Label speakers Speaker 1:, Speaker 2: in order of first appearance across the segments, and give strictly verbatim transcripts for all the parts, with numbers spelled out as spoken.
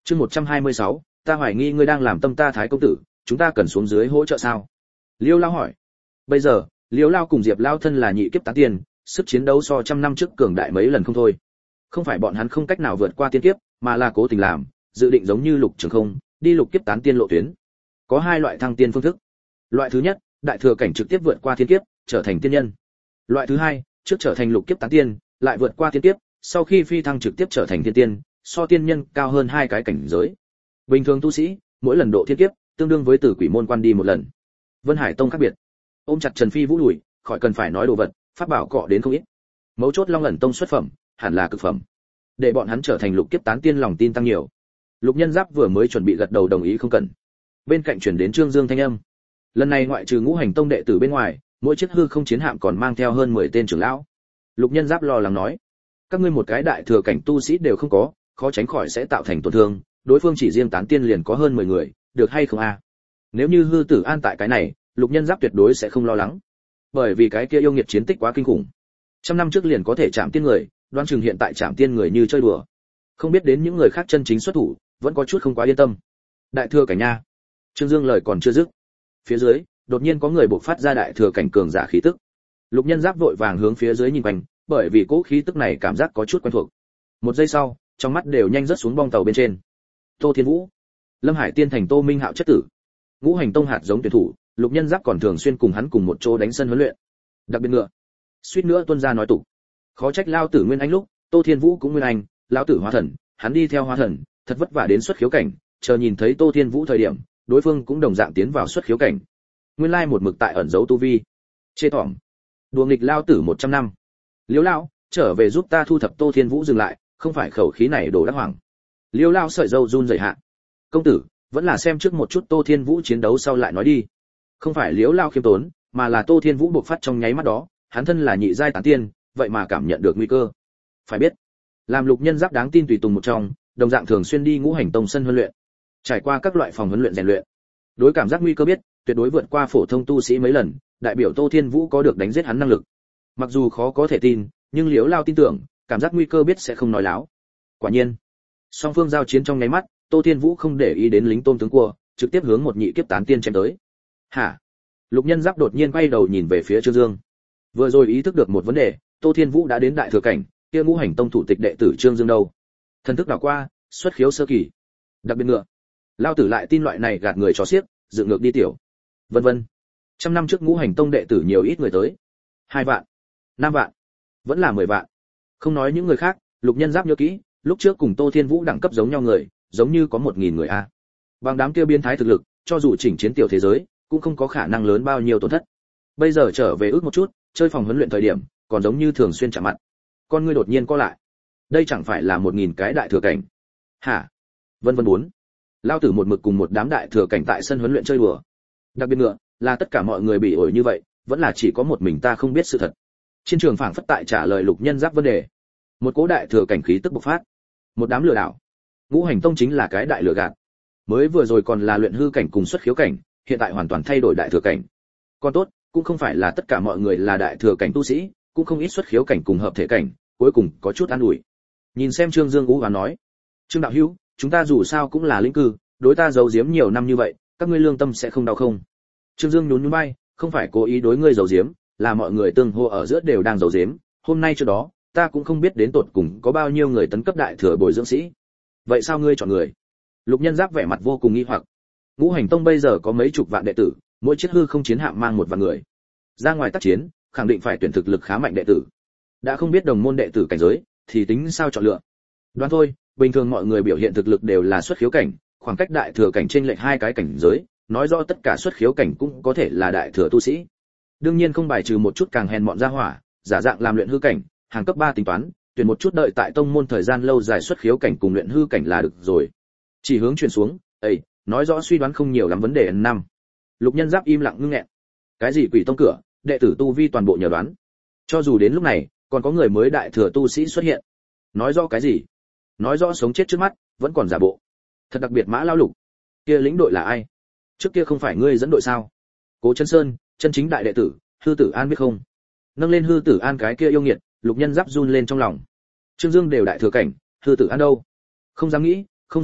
Speaker 1: Chương một trăm hai mươi sáu, ta hoài nghi ngươi đang làm tâm ta Thái công tử, chúng ta cần xuống dưới hỗ trợ sao? Liêu Lao hỏi. Bây giờ, Liêu Lao cùng Diệp Lao thân là nhị kiếp tán tiên, sức chiến đấu so trăm năm trước cường đại mấy lần không thôi. Không phải bọn hắn không cách nào vượt qua tiên kiếp, mà là cố tình làm, dự định giống như Lục Trường Không, đi lục kiếp tán tiên lộ tuyến. Có hai loại thăng tiên phương thức. Loại thứ nhất, đại thừa cảnh trực tiếp vượt qua thiên kiếp, trở thành tiên nhân. Loại thứ hai, trước trở thành lục kiếp tán tiên, lại vượt qua thiên kiếp, sau khi phi thăng trực tiếp trở thành thiên tiên, so tiên nhân cao hơn hai cái cảnh giới. Bình thường tu sĩ, mỗi lần độ thiên kiếp, tương đương với từ quỷ môn quan đi một lần. Vân Hải Tông khác biệt. Ôm chặt Trần Phi Vũ đuổi, khỏi cần phải nói đồ vật, pháp bảo cọ đến không ít. Mấu chốt Long Ẩn Tông xuất phẩm, hẳn là cực phẩm. Để bọn hắn trở thành lục kiếp tán tiên lòng tin tăng nhiều. Lục Nhân Giáp vừa mới chuẩn bị gật đầu đồng ý không cần. Bên cạnh truyền đến Trương Dương thanh âm. Lần này ngoại trừ Ngũ Hành Tông đệ tử bên ngoài, mỗi chiếc hư không chiến hạm còn mang theo hơn mười tên trưởng lão. Lục Nhân Giáp lo lắng nói: "Các ngươi một cái đại thừa cảnh tu sĩ đều không có, khó tránh khỏi sẽ tạo thành tổn thương, đối phương chỉ riêng tán tiên liền có hơn mười người, được hay không a?" Nếu như Hư Tử An tại cái này, Lục Nhân Giáp tuyệt đối sẽ không lo lắng. Bởi vì cái kia yêu nghiệt chiến tích quá kinh khủng. Trăm năm trước liền có thể chạm tiên người, đoán chừng hiện tại chạm tiên người như chơi đùa. Không biết đến những người khác chân chính xuất thủ, vẫn có chút không quá yên tâm. Đại thừa cảnh nha. Trương Dương lời còn chưa dứt, phía dưới đột nhiên có người bộc phát ra đại thừa cảnh cường giả khí tức. Lục Nhân Giáp vội vàng hướng phía dưới nhìn quanh, bởi vì cỗ khí tức này cảm giác có chút quen thuộc. Một giây sau, trong mắt đều nhanh rớt xuống bong tàu bên trên. Tô Thiên Vũ, Lâm Hải Tiên thành Tô Minh Hạo chất tử, Ngũ Hành Tông hạt giống tuyển thủ, Lục Nhân Giáp còn thường xuyên cùng hắn cùng một chỗ đánh sân huấn luyện. Đặc biệt ngựa, suýt nữa tuân ra nói tục. Khó trách lao tử nguyên anh lúc, Tô Thiên Vũ cũng nguyên anh, lão tử hóa thần, hắn đi theo hóa thần, thật vất vả đến xuất khiếu cảnh, chờ nhìn thấy Tô Thiên Vũ thời điểm, đối phương cũng đồng dạng tiến vào xuất khiếu cảnh. Nguyên lai một mực tại ẩn giấu tu vi. Chê thỏm. Đùa nghịch lao tử một trăm năm. Liễu lão, trở về giúp ta thu thập Tô Thiên Vũ dừng lại, không phải khẩu khí này đồ đắc hoàng. Liễu lão sợi râu run rẩy hạ. Công tử, vẫn là xem trước một chút Tô Thiên Vũ chiến đấu sau lại nói đi. Không phải Liễu lão khiêm tốn, mà là Tô Thiên Vũ bộc phát trong nháy mắt đó, hắn thân là nhị giai tán tiên, vậy mà cảm nhận được nguy cơ. Phải biết, làm Lục Nhân Giáp đáng tin tùy tùng một trong, đồng dạng thường xuyên đi Ngũ Hành Tông sân huấn luyện, trải qua các loại phòng huấn luyện rèn luyện, đối cảm giác nguy cơ biết tuyệt đối vượt qua phổ thông tu sĩ mấy lần, đại biểu Tô Thiên Vũ có được đánh giết hắn năng lực. Mặc dù khó có thể tin, nhưng Liễu Lao tin tưởng, cảm giác nguy cơ biết sẽ không nói láo. Quả nhiên, song phương giao chiến trong nháy mắt, Tô Thiên Vũ không để ý đến lính tôm tướng cua, trực tiếp hướng một nhị kiếp tán tiên chém tới. Hả? Lục Nhân Giáp đột nhiên quay đầu nhìn về phía Trương Dương. Vừa rồi ý thức được một vấn đề, Tô Thiên Vũ đã đến đại thừa cảnh, kia Ngũ Hành Tông thủ tịch đệ tử Trương Dương đâu? Thần thức đảo qua, xuất khiếu sơ kỳ. Đặc biệt ngựa. Lao tử lại tin loại này gạt người chó xiếc, dựng ngược đi tiểu. Vân vân. Trăm năm trước Ngũ Hành Tông đệ tử nhiều ít người tới? Hai vạn, năm vạn, vẫn là mười vạn. Không nói những người khác, Lục Nhân Giáp nhớ kỹ, lúc trước cùng Tô Thiên Vũ đẳng cấp giống nhau người, giống như có một nghìn người a. Bằng đám kia biến thái thực lực, cho dù chỉnh chiến tiểu thế giới, cũng không có khả năng lớn bao nhiêu tổn thất. Bây giờ trở về ước một chút, chơi phòng huấn luyện thời điểm, còn giống như thường xuyên chạm mặt. Con ngươi đột nhiên co lại. Đây chẳng phải là một nghìn cái đại thừa cảnh? Hả? Vân vân bốn. Lao tử một mực cùng một đám đại thừa cảnh tại sân huấn luyện chơi đùa. Đặc biệt ngựa, là tất cả mọi người bị ổi như vậy, vẫn là chỉ có một mình ta không biết sự thật. Chiến trường phảng phất tại trả lời Lục Nhân Giáp vấn đề. Một cố đại thừa cảnh khí tức bộc phát. Một đám lừa đảo. Ngũ Hành Tông chính là cái đại lừa gạt. Mới vừa rồi còn là luyện hư cảnh cùng xuất khiếu cảnh, hiện tại hoàn toàn thay đổi đại thừa cảnh. Còn tốt, cũng không phải là tất cả mọi người là đại thừa cảnh tu sĩ, cũng không ít xuất khiếu cảnh cùng hợp thể cảnh, cuối cùng có chút an ủi. Nhìn xem Trương Dương ú và nói: "Trương đạo hữu, chúng ta dù sao cũng là lĩnh cư, đối ta giấu giếm nhiều năm như vậy, các ngươi lương tâm sẽ không đau không?" Trương Dương nhún nhún vai, không phải cố ý đối ngươi giấu giếm, là mọi người tương hô ở giữa đều đang giấu giếm, hôm nay trước đó, ta cũng không biết đến tột cùng có bao nhiêu người tấn cấp đại thừa bồi dưỡng sĩ. Vậy sao ngươi chọn người? Lục Nhân Giáp vẻ mặt vô cùng nghi hoặc. Ngũ Hành Tông bây giờ có mấy chục vạn đệ tử, mỗi chiếc hư không chiến hạm mang một vạn người. Ra ngoài tác chiến, khẳng định phải tuyển thực lực khá mạnh đệ tử. Đã không biết đồng môn đệ tử cảnh giới, thì tính sao chọn lựa. Đoán thôi, bình thường mọi người biểu hiện thực lực đều là xuất khiếu cảnh, khoảng cách đại thừa cảnh trên lệch hai cái cảnh giới, nói rõ tất cả xuất khiếu cảnh cũng có thể là đại thừa tu sĩ. Đương nhiên không bài trừ một chút càng hèn mọn ra hỏa, giả dạng làm luyện hư cảnh, hàng cấp ba tính toán, tuyển một chút đợi tại tông môn thời gian lâu dài xuất khiếu cảnh cùng luyện hư cảnh là được rồi. Chỉ hướng truyền xuống, "Ê, nói rõ suy đoán không nhiều lắm vấn đề N năm." Lục Nhân Giáp im lặng ngưng nghẹn. Cái gì quỷ tông cửa, đệ tử tu vi toàn bộ nhờ đoán. Cho dù đến lúc này, còn có người mới đại thừa tu sĩ xuất hiện. Nói rõ cái gì? Nói rõ sống chết trước mắt, vẫn còn giả bộ. Thật đặc biệt Mã Lao Lục. Kia lĩnh đội là ai? Trước kia không phải ngươi dẫn đội sao? Cố Chân Sơn, chân chính đại đệ tử, Hư Tử An biết không? Nâng lên Hư Tử An cái kia yêu nghiệt, Lục Nhân Giáp run lên trong lòng. Trương Dương đều đại thừa cảnh, Hư Tử An đâu? Không dám nghĩ, không dám nghĩ,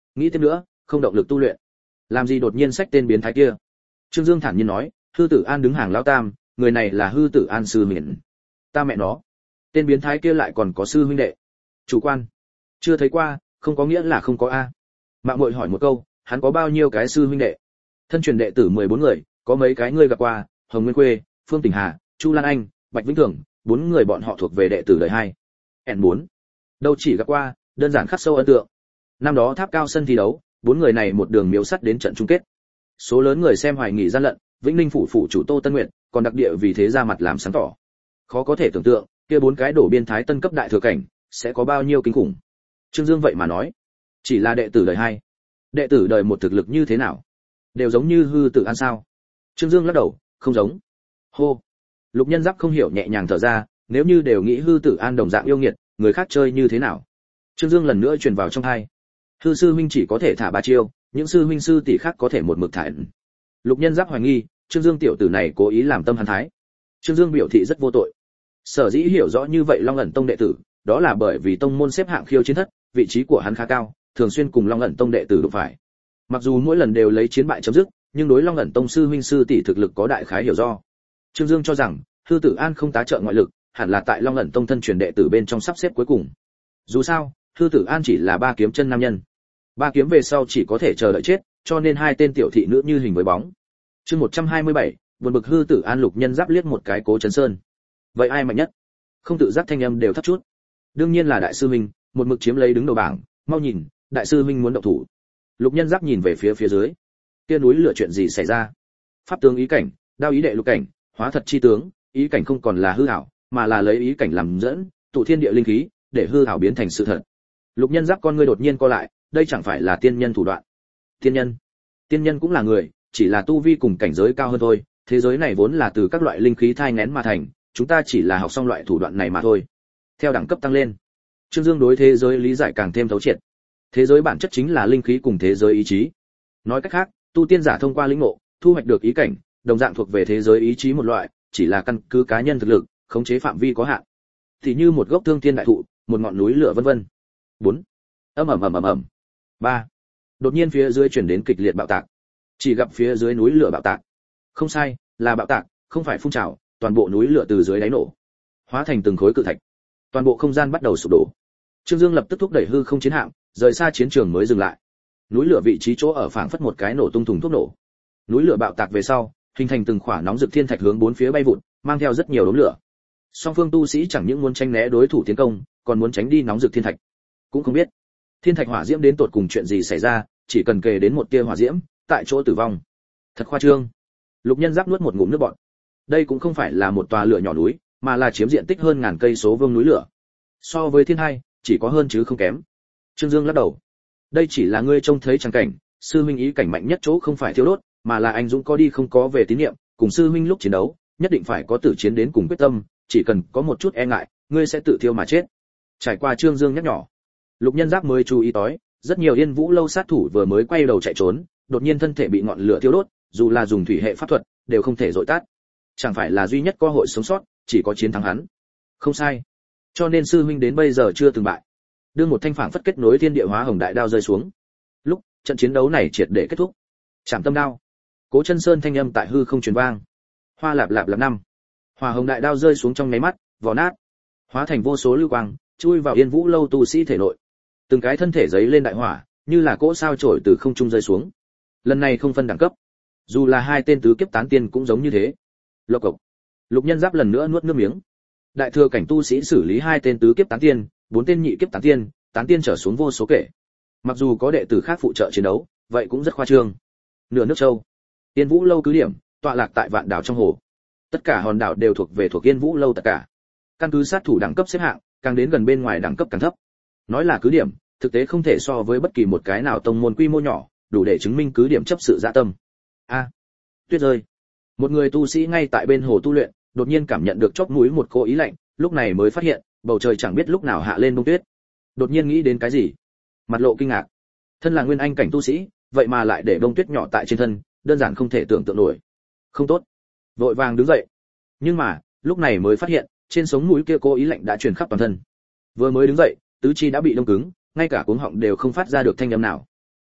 Speaker 1: nghĩ tiếp nữa không động lực tu luyện. Làm gì đột nhiên xách tên biến thái kia? Trương Dương thản nhiên nói, Hư Tử An đứng hàng lão tam, người này là Hư Tử An sư huynh. Ta mẹ nó, tên biến thái kia lại còn có sư huynh đệ? Chủ quan, chưa thấy qua, không có nghĩa là không có a. Mạng muội hỏi một câu, hắn có bao nhiêu cái sư huynh đệ? Thân truyền đệ tử mười bốn người, có mấy cái ngươi gặp qua, Hồng Nguyên Quê, Phương Tỉnh Hà, Chu Lan Anh, Bạch Vĩnh Thường, bốn người bọn họ thuộc về đệ tử đời hai. N bốn. Đâu chỉ gặp qua, đơn giản khắc sâu ấn tượng. Năm đó Tháp Cao sân thi đấu, bốn người này một đường miếu sắt đến trận chung kết. Số lớn người xem hoài nghỉ gian lận, Vĩnh Ninh phủ phủ chủ Tô Tân Nguyệt, còn đặc địa vì thế ra mặt làm sáng tỏ. Khó có thể tưởng tượng, kia bốn cái đổ biên thái tân cấp đại thừa cảnh, sẽ có bao nhiêu kinh khủng. Trương Dương vậy mà nói, chỉ là đệ tử đời hai. Đệ tử đời một thực lực như thế nào? Đều giống như Hư Tử An sao? Trương Dương lắc đầu, không giống. Hô. Lục Nhân Giáp không hiểu nhẹ nhàng thở ra, nếu như đều nghĩ Hư Tử An đồng dạng yêu nghiệt, người khác chơi như thế nào? Trương Dương lần nữa truyền vào trong tai. Hư sư huynh chỉ có thể thả ba chiêu, những sư huynh sư tỷ khác có thể một mực thả. Lục Nhân Giáp hoài nghi, Trương Dương tiểu tử này cố ý làm tâm hắn thái. Trương Dương biểu thị rất vô tội. Sở dĩ hiểu rõ như vậy Long ẩn tông đệ tử, đó là bởi vì tông môn xếp hạng khiêu chiến thất, vị trí của hắn khá cao, thường xuyên cùng Long ẩn tông đệ tử đụng phải. Mặc dù mỗi lần đều lấy chiến bại chấm dứt, nhưng đối Long ẩn tông sư huynh sư tỷ thực lực có đại khái hiểu do. Trương Dương cho rằng, Hư Tử An không tá trợ ngoại lực, hẳn là tại Long ẩn tông thân truyền đệ tử bên trong sắp xếp cuối cùng. Dù sao, Hư Tử An chỉ là ba kiếm chân nam nhân. Ba kiếm về sau chỉ có thể chờ đợi chết, cho nên hai tên tiểu thị nữ như hình với bóng. Chương một trăm hai mươi bảy, buồn bực Hư Tử An. Lục Nhân Giáp liếc một cái Cố Chấn Sơn. Vậy ai mạnh nhất? Không tự giác thanh âm đều thấp chút. Đương nhiên là đại sư huynh, một mực chiếm lấy đứng đầu bảng, mau nhìn, đại sư huynh muốn động thủ. Lục Nhân Giáp nhìn về phía phía dưới. Kia núi lửa chuyện gì xảy ra? Pháp tướng ý cảnh, đao ý đệ lục cảnh, hóa thật chi tướng, ý cảnh không còn là hư ảo, mà là lấy ý cảnh làm dẫn, tụ thiên địa linh khí, để hư ảo biến thành sự thật. Lục Nhân Giáp con ngươi đột nhiên co lại, đây chẳng phải là tiên nhân thủ đoạn? Tiên nhân? Tiên nhân cũng là người, chỉ là tu vi cùng cảnh giới cao hơn thôi, thế giới này vốn là từ các loại linh khí thai nghén mà thành, chúng ta chỉ là học xong loại thủ đoạn này mà thôi. Theo đẳng cấp tăng lên, Trương Dương đối thế giới lý giải càng thêm thấu triệt. Thế giới bản chất chính là linh khí cùng thế giới ý chí. Nói cách khác, tu tiên giả thông qua lĩnh ngộ, thu hoạch được ý cảnh, đồng dạng thuộc về thế giới ý chí một loại, chỉ là căn cứ cá nhân thực lực, khống chế phạm vi có hạn. Thì như một gốc thương thiên đại thụ, một ngọn núi lửa vân vân. bốn. Ầm ầm ầm ầm ầm. ba. Đột nhiên phía dưới chuyển đến kịch liệt bạo tạc. Chỉ gặp phía dưới núi lửa bạo tạc. Không sai, là bạo tạc, không phải phun trào, toàn bộ núi lửa từ dưới đáy nổ, hóa thành từng khối cự thạch. Toàn bộ không gian bắt đầu sụp đổ. Trương Dương lập tức thúc đẩy hư không chiến hạm, rời xa chiến trường mới dừng lại. Núi lửa vị trí chỗ ở phảng phất một cái nổ tung thùng thuốc nổ. Núi lửa bạo tạc về sau, hình thành từng khỏa nóng rực thiên thạch hướng bốn phía bay vụt, mang theo rất nhiều đốm lửa. Song phương tu sĩ chẳng những muốn tránh né đối thủ tiến công, còn muốn tránh đi nóng rực thiên thạch. Cũng không biết thiên thạch hỏa diễm đến tột cùng chuyện gì xảy ra, chỉ cần kề đến một tia hỏa diễm, tại chỗ tử vong. Thật khoa trương. Lục Nhân Giáp nuốt một ngụm nước bọt. Đây cũng không phải là một tòa lửa nhỏ núi, mà là chiếm diện tích hơn ngàn cây số vuông núi lửa. So với thiên hai, chỉ có hơn chứ không kém. Trương Dương lắc đầu. Đây chỉ là ngươi trông thấy chẳng cảnh, sư huynh ý cảnh mạnh nhất chỗ không phải thiêu đốt, mà là anh dũng có đi không có về tín niệm, cùng sư huynh lúc chiến đấu, nhất định phải có tử chiến đến cùng quyết tâm, chỉ cần có một chút e ngại, ngươi sẽ tự thiêu mà chết. Trải qua Trương Dương nhắc nhỏ, Lục Nhân Giáp mới chú ý tới, rất nhiều Yên Vũ lâu sát thủ vừa mới quay đầu chạy trốn, đột nhiên thân thể bị ngọn lửa thiêu đốt, dù là dùng thủy hệ pháp thuật, đều không thể dội tắt. Chẳng phải là duy nhất cơ hội sống sót, chỉ có chiến thắng hắn. Không sai. Cho nên sư huynh đến bây giờ chưa từng bại. Đưa một thanh phảng phất kết nối thiên địa hóa hồng đại đao rơi xuống. Lúc trận chiến đấu này triệt để kết thúc, chạm tâm đao. Cố Chân Sơn thanh âm tại hư không truyền vang. Hoa lạp lạp lạp năm. Hỏa hồng đại đao rơi xuống trong nháy mắt, vỏ nát, hóa thành vô số lưu quang, chui vào Yên Vũ lâu tu sĩ thể nội. Từng cái thân thể giấy lên đại hỏa, như là cỗ sao chổi từ không trung rơi xuống. Lần này không phân đẳng cấp, dù là hai tên tứ kiếp tán tiên cũng giống như thế. Lộc cộc. Lục Nhân Giáp lần nữa nuốt nước miếng. Đại thừa cảnh tu sĩ xử lý hai tên tứ kiếp tán tiên, bốn tên nhị kiếp tán tiên, tán tiên trở xuống vô số kể. Mặc dù có đệ tử khác phụ trợ chiến đấu, vậy cũng rất khoa trương. Nửa nước châu, Yên Vũ lâu cứ điểm, tọa lạc tại vạn đảo trong hồ. Tất cả hòn đảo đều thuộc về thuộc Yên Vũ lâu tất cả. Căn cứ sát thủ đẳng cấp xếp hạng, càng đến gần bên ngoài đẳng cấp càng thấp. Nói là cứ điểm, thực tế không thể so với bất kỳ một cái nào tông môn quy mô nhỏ, đủ để chứng minh cứ điểm chấp sự dạ tâm. A, tuyết rơi. Một người tu sĩ ngay tại bên hồ tu luyện, đột nhiên cảm nhận được chóp mũi một cô ý lạnh, lúc này mới phát hiện, bầu trời chẳng biết lúc nào hạ lên bông tuyết. Đột nhiên nghĩ đến cái gì, mặt lộ kinh ngạc. Thân là nguyên anh cảnh tu sĩ, vậy mà lại để bông tuyết nhỏ tại trên thân, đơn giản không thể tưởng tượng nổi. Không tốt. Vội vàng đứng dậy. Nhưng mà, lúc này mới phát hiện, trên sống mũi kia cô ý lạnh đã truyền khắp toàn thân. Vừa mới đứng dậy, tứ chi đã bị đông cứng, ngay cả cuống họng đều không phát ra được thanh âm nào.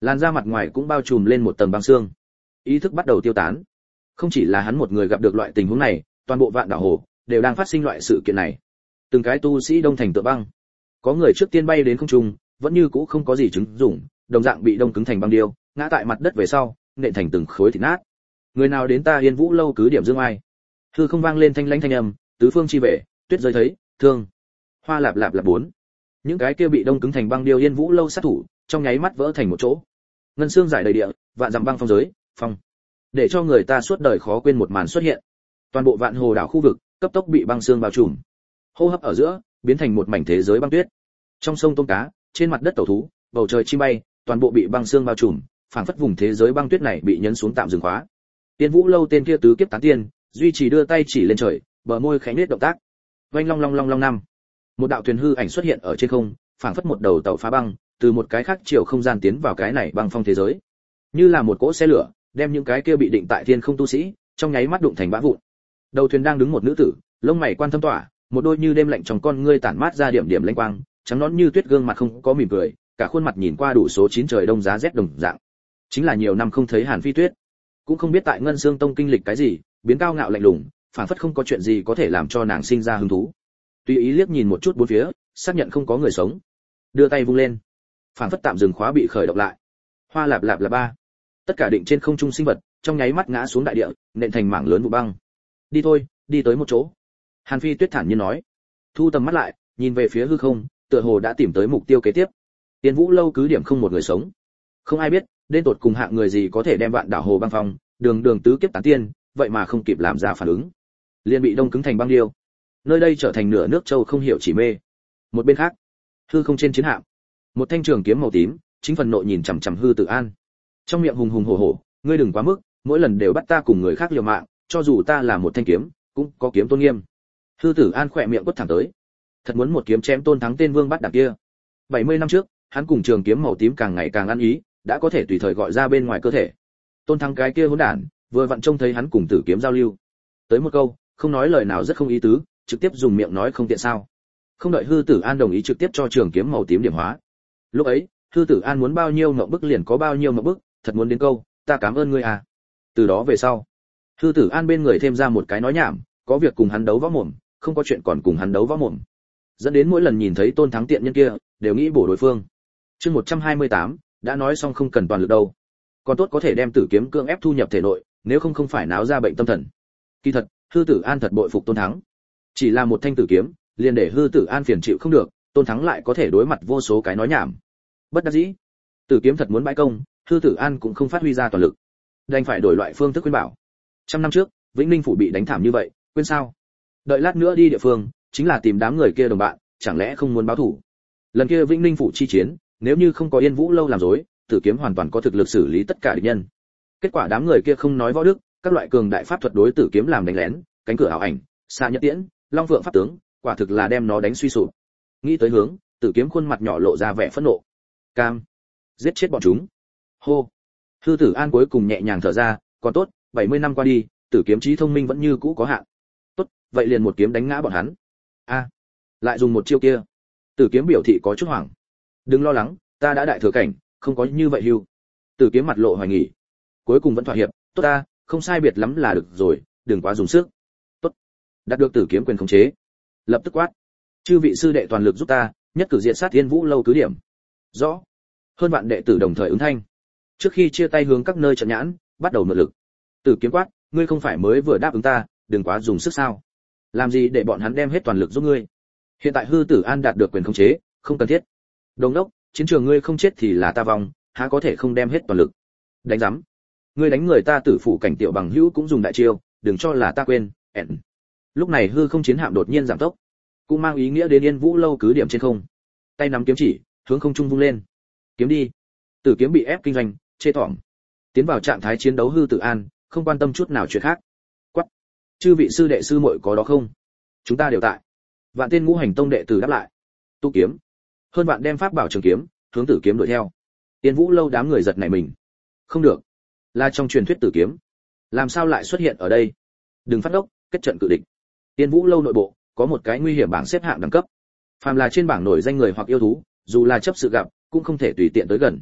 Speaker 1: Làn da mặt ngoài cũng bao trùm lên một tầng băng xương, ý thức bắt đầu tiêu tán. Không chỉ là hắn một người gặp được loại tình huống này, toàn bộ Vạn Đảo Hồ đều đang phát sinh loại sự kiện này. Từng cái tu sĩ đông thành tựa băng, có người trước tiên bay đến không trung, vẫn như cũ không có gì chứng dụng, đồng dạng bị đông cứng thành băng điêu, ngã tại mặt đất về sau, nện thành từng khối thịt nát. Người nào đến ta Yên Vũ lâu cứ điểm dương ai? Hư không vang lên thanh lãnh thanh âm, tứ phương chi vệ, tuyết rơi thấy, thương. Hoa lạp lạp lạp bốn. Những cái kia bị đông cứng thành băng điêu Yên Vũ lâu sát thủ, trong nháy mắt vỡ thành một chỗ. Ngân xương giải đầy địa, vạn dặm băng phong giới, phong. Để cho người ta suốt đời khó quên một màn xuất hiện. Toàn bộ Vạn Hồ đảo khu vực, cấp tốc bị băng xương bao trùm. Hô hấp ở giữa, biến thành một mảnh thế giới băng tuyết. Trong sông tôm cá, trên mặt đất tẩu thú, bầu trời chim bay, toàn bộ bị băng xương bao trùm, phảng phất vùng thế giới băng tuyết này bị nhấn xuống tạm dừng khóa. Tiên Vũ lâu tên kia tứ kiếp tán tiên, duy trì đưa tay chỉ lên trời, bờ môi khẽ nhếch động tác. Oanh long long long long năm. Một đạo thuyền hư ảnh xuất hiện ở trên không, phảng phất một đầu tàu phá băng, từ một cái khác chiều không gian tiến vào cái này băng phong thế giới. Như là một cỗ xe lửa, đem những cái kia bị định tại thiên không tu sĩ, trong nháy mắt đụng thành bã vụn. Đầu thuyền đang đứng một nữ tử, lông mày quan thâm tỏa, một đôi như đêm lạnh trong con ngươi tản mát ra điểm điểm lanh quang, trắng nõn như tuyết, gương mặt không có mỉm cười, cả khuôn mặt nhìn qua đủ số chín trời đông giá rét đồng dạng. Chính là nhiều năm không thấy Hàn Phi Tuyết, cũng không biết tại Ngân Xương Tông kinh lịch cái gì, biến cao ngạo lạnh lùng, phảng phất không có chuyện gì có thể làm cho nàng sinh ra hứng thú. Tùy ý liếc nhìn một chút bốn phía, xác nhận không có người sống, đưa tay vung lên, phảng phất tạm dừng khóa bị khởi động lại. Hoa lạp lạp là ba. Tất cả định trên không trung sinh vật, trong nháy mắt ngã xuống đại địa, nện thành mảng lớn vụ băng. Đi thôi, đi tới một chỗ. Hàn Phi Tuyết thản nhiên nói. Thu tầm mắt lại, nhìn về phía hư không, tựa hồ đã tìm tới mục tiêu kế tiếp. Tiên Vũ lâu cứ điểm không một người sống. Không ai biết, đến tột cùng hạng người gì có thể đem Vạn Đảo Hồ băng phong, đường đường tứ kiếp tán tiên, vậy mà không kịp làm ra phản ứng, liền bị đông cứng thành băng điêu. Nơi đây trở thành nửa nước châu không hiểu chỉ mê. Một bên khác, hư không trên chiến hạm, một thanh trường kiếm màu tím, chính phần nộ nhìn chằm chằm Hư Tử An. Trong miệng hùng hùng hổ hổ, ngươi đừng quá mức, mỗi lần đều bắt ta cùng người khác liều mạng, cho dù ta là một thanh kiếm, cũng có kiếm tôn nghiêm. Hư Tử An khỏe miệng quất thẳng tới, thật muốn một kiếm chém Tôn Thắng tên vương bắt đảng kia. bảy mươi năm trước, hắn cùng trường kiếm màu tím càng ngày càng ăn ý, đã có thể tùy thời gọi ra bên ngoài cơ thể. Tôn Thắng cái kia hỗn đản, vừa vặn trông thấy hắn cùng Tử kiếm giao lưu, tới một câu, không nói lời nào rất không ý tứ, trực tiếp dùng miệng nói không tiện sao. Không đợi Hư Tử An đồng ý, trực tiếp cho trường kiếm màu tím điểm hóa. Lúc ấy, Hư Tử An muốn bao nhiêu ngậm bức liền có bao nhiêu ngậm bức, thật muốn đến câu, ta cảm ơn ngươi à. Từ đó về sau, Hư Tử An bên người thêm ra một cái nói nhảm, có việc cùng hắn đấu võ mồm, không có chuyện còn cùng hắn đấu võ mồm. Dẫn đến mỗi lần nhìn thấy Tôn Thắng tiện nhân kia, đều nghĩ bổ đối phương. Chương một trăm hai mươi tám, đã nói xong không cần toàn lực đâu. Còn tốt có thể đem Tử kiếm cưỡng ép thu nhập thể nội, nếu không không phải náo ra bệnh tâm thần. Kỳ thật, Hư Tử An thật bội phục Tôn Thắng. Chỉ là một thanh tử kiếm, liền để Hư Tử An phiền chịu không được, Tôn Thắng lại có thể đối mặt vô số cái nói nhảm. Bất đắc dĩ, tử kiếm thật muốn bãi công, Hư Tử An cũng không phát huy ra toàn lực, đành phải đổi loại phương thức khuyên bảo. Trăm năm trước, Vĩnh Ninh phủ bị đánh thảm như vậy, quên sao? Đợi lát nữa đi địa phương, chính là tìm đám người kia đồng bạn, chẳng lẽ không muốn báo thù? Lần kia Vĩnh Ninh phủ chi chiến, nếu như không có Yên Vũ lâu làm rối, tử kiếm hoàn toàn có thực lực xử lý tất cả địch nhân. Kết quả đám người kia không nói võ đức, các loại cường đại pháp thuật đối tử kiếm làm đánh lén, cánh cửa ảo ảnh, xa nhất tiễn, long vượng pháp tướng, quả thực là đem nó đánh suy sụp. Nghĩ tới hướng, tử kiếm khuôn mặt nhỏ lộ ra vẻ phẫn nộ. Cam, giết chết bọn chúng. Hô. Hư Tử An cuối cùng nhẹ nhàng thở ra, còn tốt, bảy mươi năm qua đi, tử kiếm trí thông minh vẫn như cũ có hạn. Tốt, vậy liền một kiếm đánh ngã bọn hắn. A, à, lại dùng một chiêu kia. Tử kiếm biểu thị có chút hoảng. Đừng lo lắng, ta đã đại thừa cảnh, không có như vậy hưu. Tử kiếm mặt lộ hoài nghi, cuối cùng vẫn thỏa hiệp, tốt ta, không sai biệt lắm là được rồi, đừng quá dùng sức. Tốt. Đạt được tử kiếm quyền khống chế, lập tức quát, chư vị sư đệ toàn lực giúp ta, nhất cử diện sát Yên Vũ lâu cứ điểm. Rõ. Hơn vạn đệ tử đồng thời ứng thanh. Trước khi chia tay hướng các nơi trận nhãn, bắt đầu mượn lực. Tử kiếm quát, ngươi không phải mới vừa đáp ứng ta, đừng quá dùng sức sao? Làm gì để bọn hắn đem hết toàn lực giúp ngươi? Hiện tại Hư Tử An đạt được quyền khống chế, không cần thiết. Đồng đốc, chiến trường ngươi không chết thì là ta vong, há có thể không đem hết toàn lực? Đánh rắm. Ngươi đánh người ta tử phủ cảnh tiểu bằng hữu cũng dùng đại chiêu, đừng cho là ta quên. Ẩn. Lúc này hư không chiến hạm đột nhiên giảm tốc, cũng mang ý nghĩa đến Yên Vũ lâu cứ điểm trên không. Tay nắm kiếm chỉ, hướng không trung vung lên. Kiếm đi. Tử kiếm bị ép kinh doanh, chê thỏm. Tiến vào trạng thái chiến đấu Hư Tử An, không quan tâm chút nào chuyện khác. Quát. Chư vị sư đệ sư muội có đó không? Chúng ta đều tại. Vạn tên ngũ hành tông đệ tử đáp lại. Tu kiếm. Hơn vạn đem pháp bảo trường kiếm, hướng Tử kiếm đuổi theo. Yên Vũ lâu đám người giật nảy mình. Không được. Là trong truyền thuyết tử kiếm, làm sao lại xuất hiện ở đây? Đừng phát ốc, kết trận cự địch. Yên Vũ lâu nội bộ có một cái nguy hiểm bảng xếp hạng đẳng cấp. Phàm là trên bảng nổi danh người hoặc yêu thú, dù là chấp sự gặp, cũng không thể tùy tiện tới gần.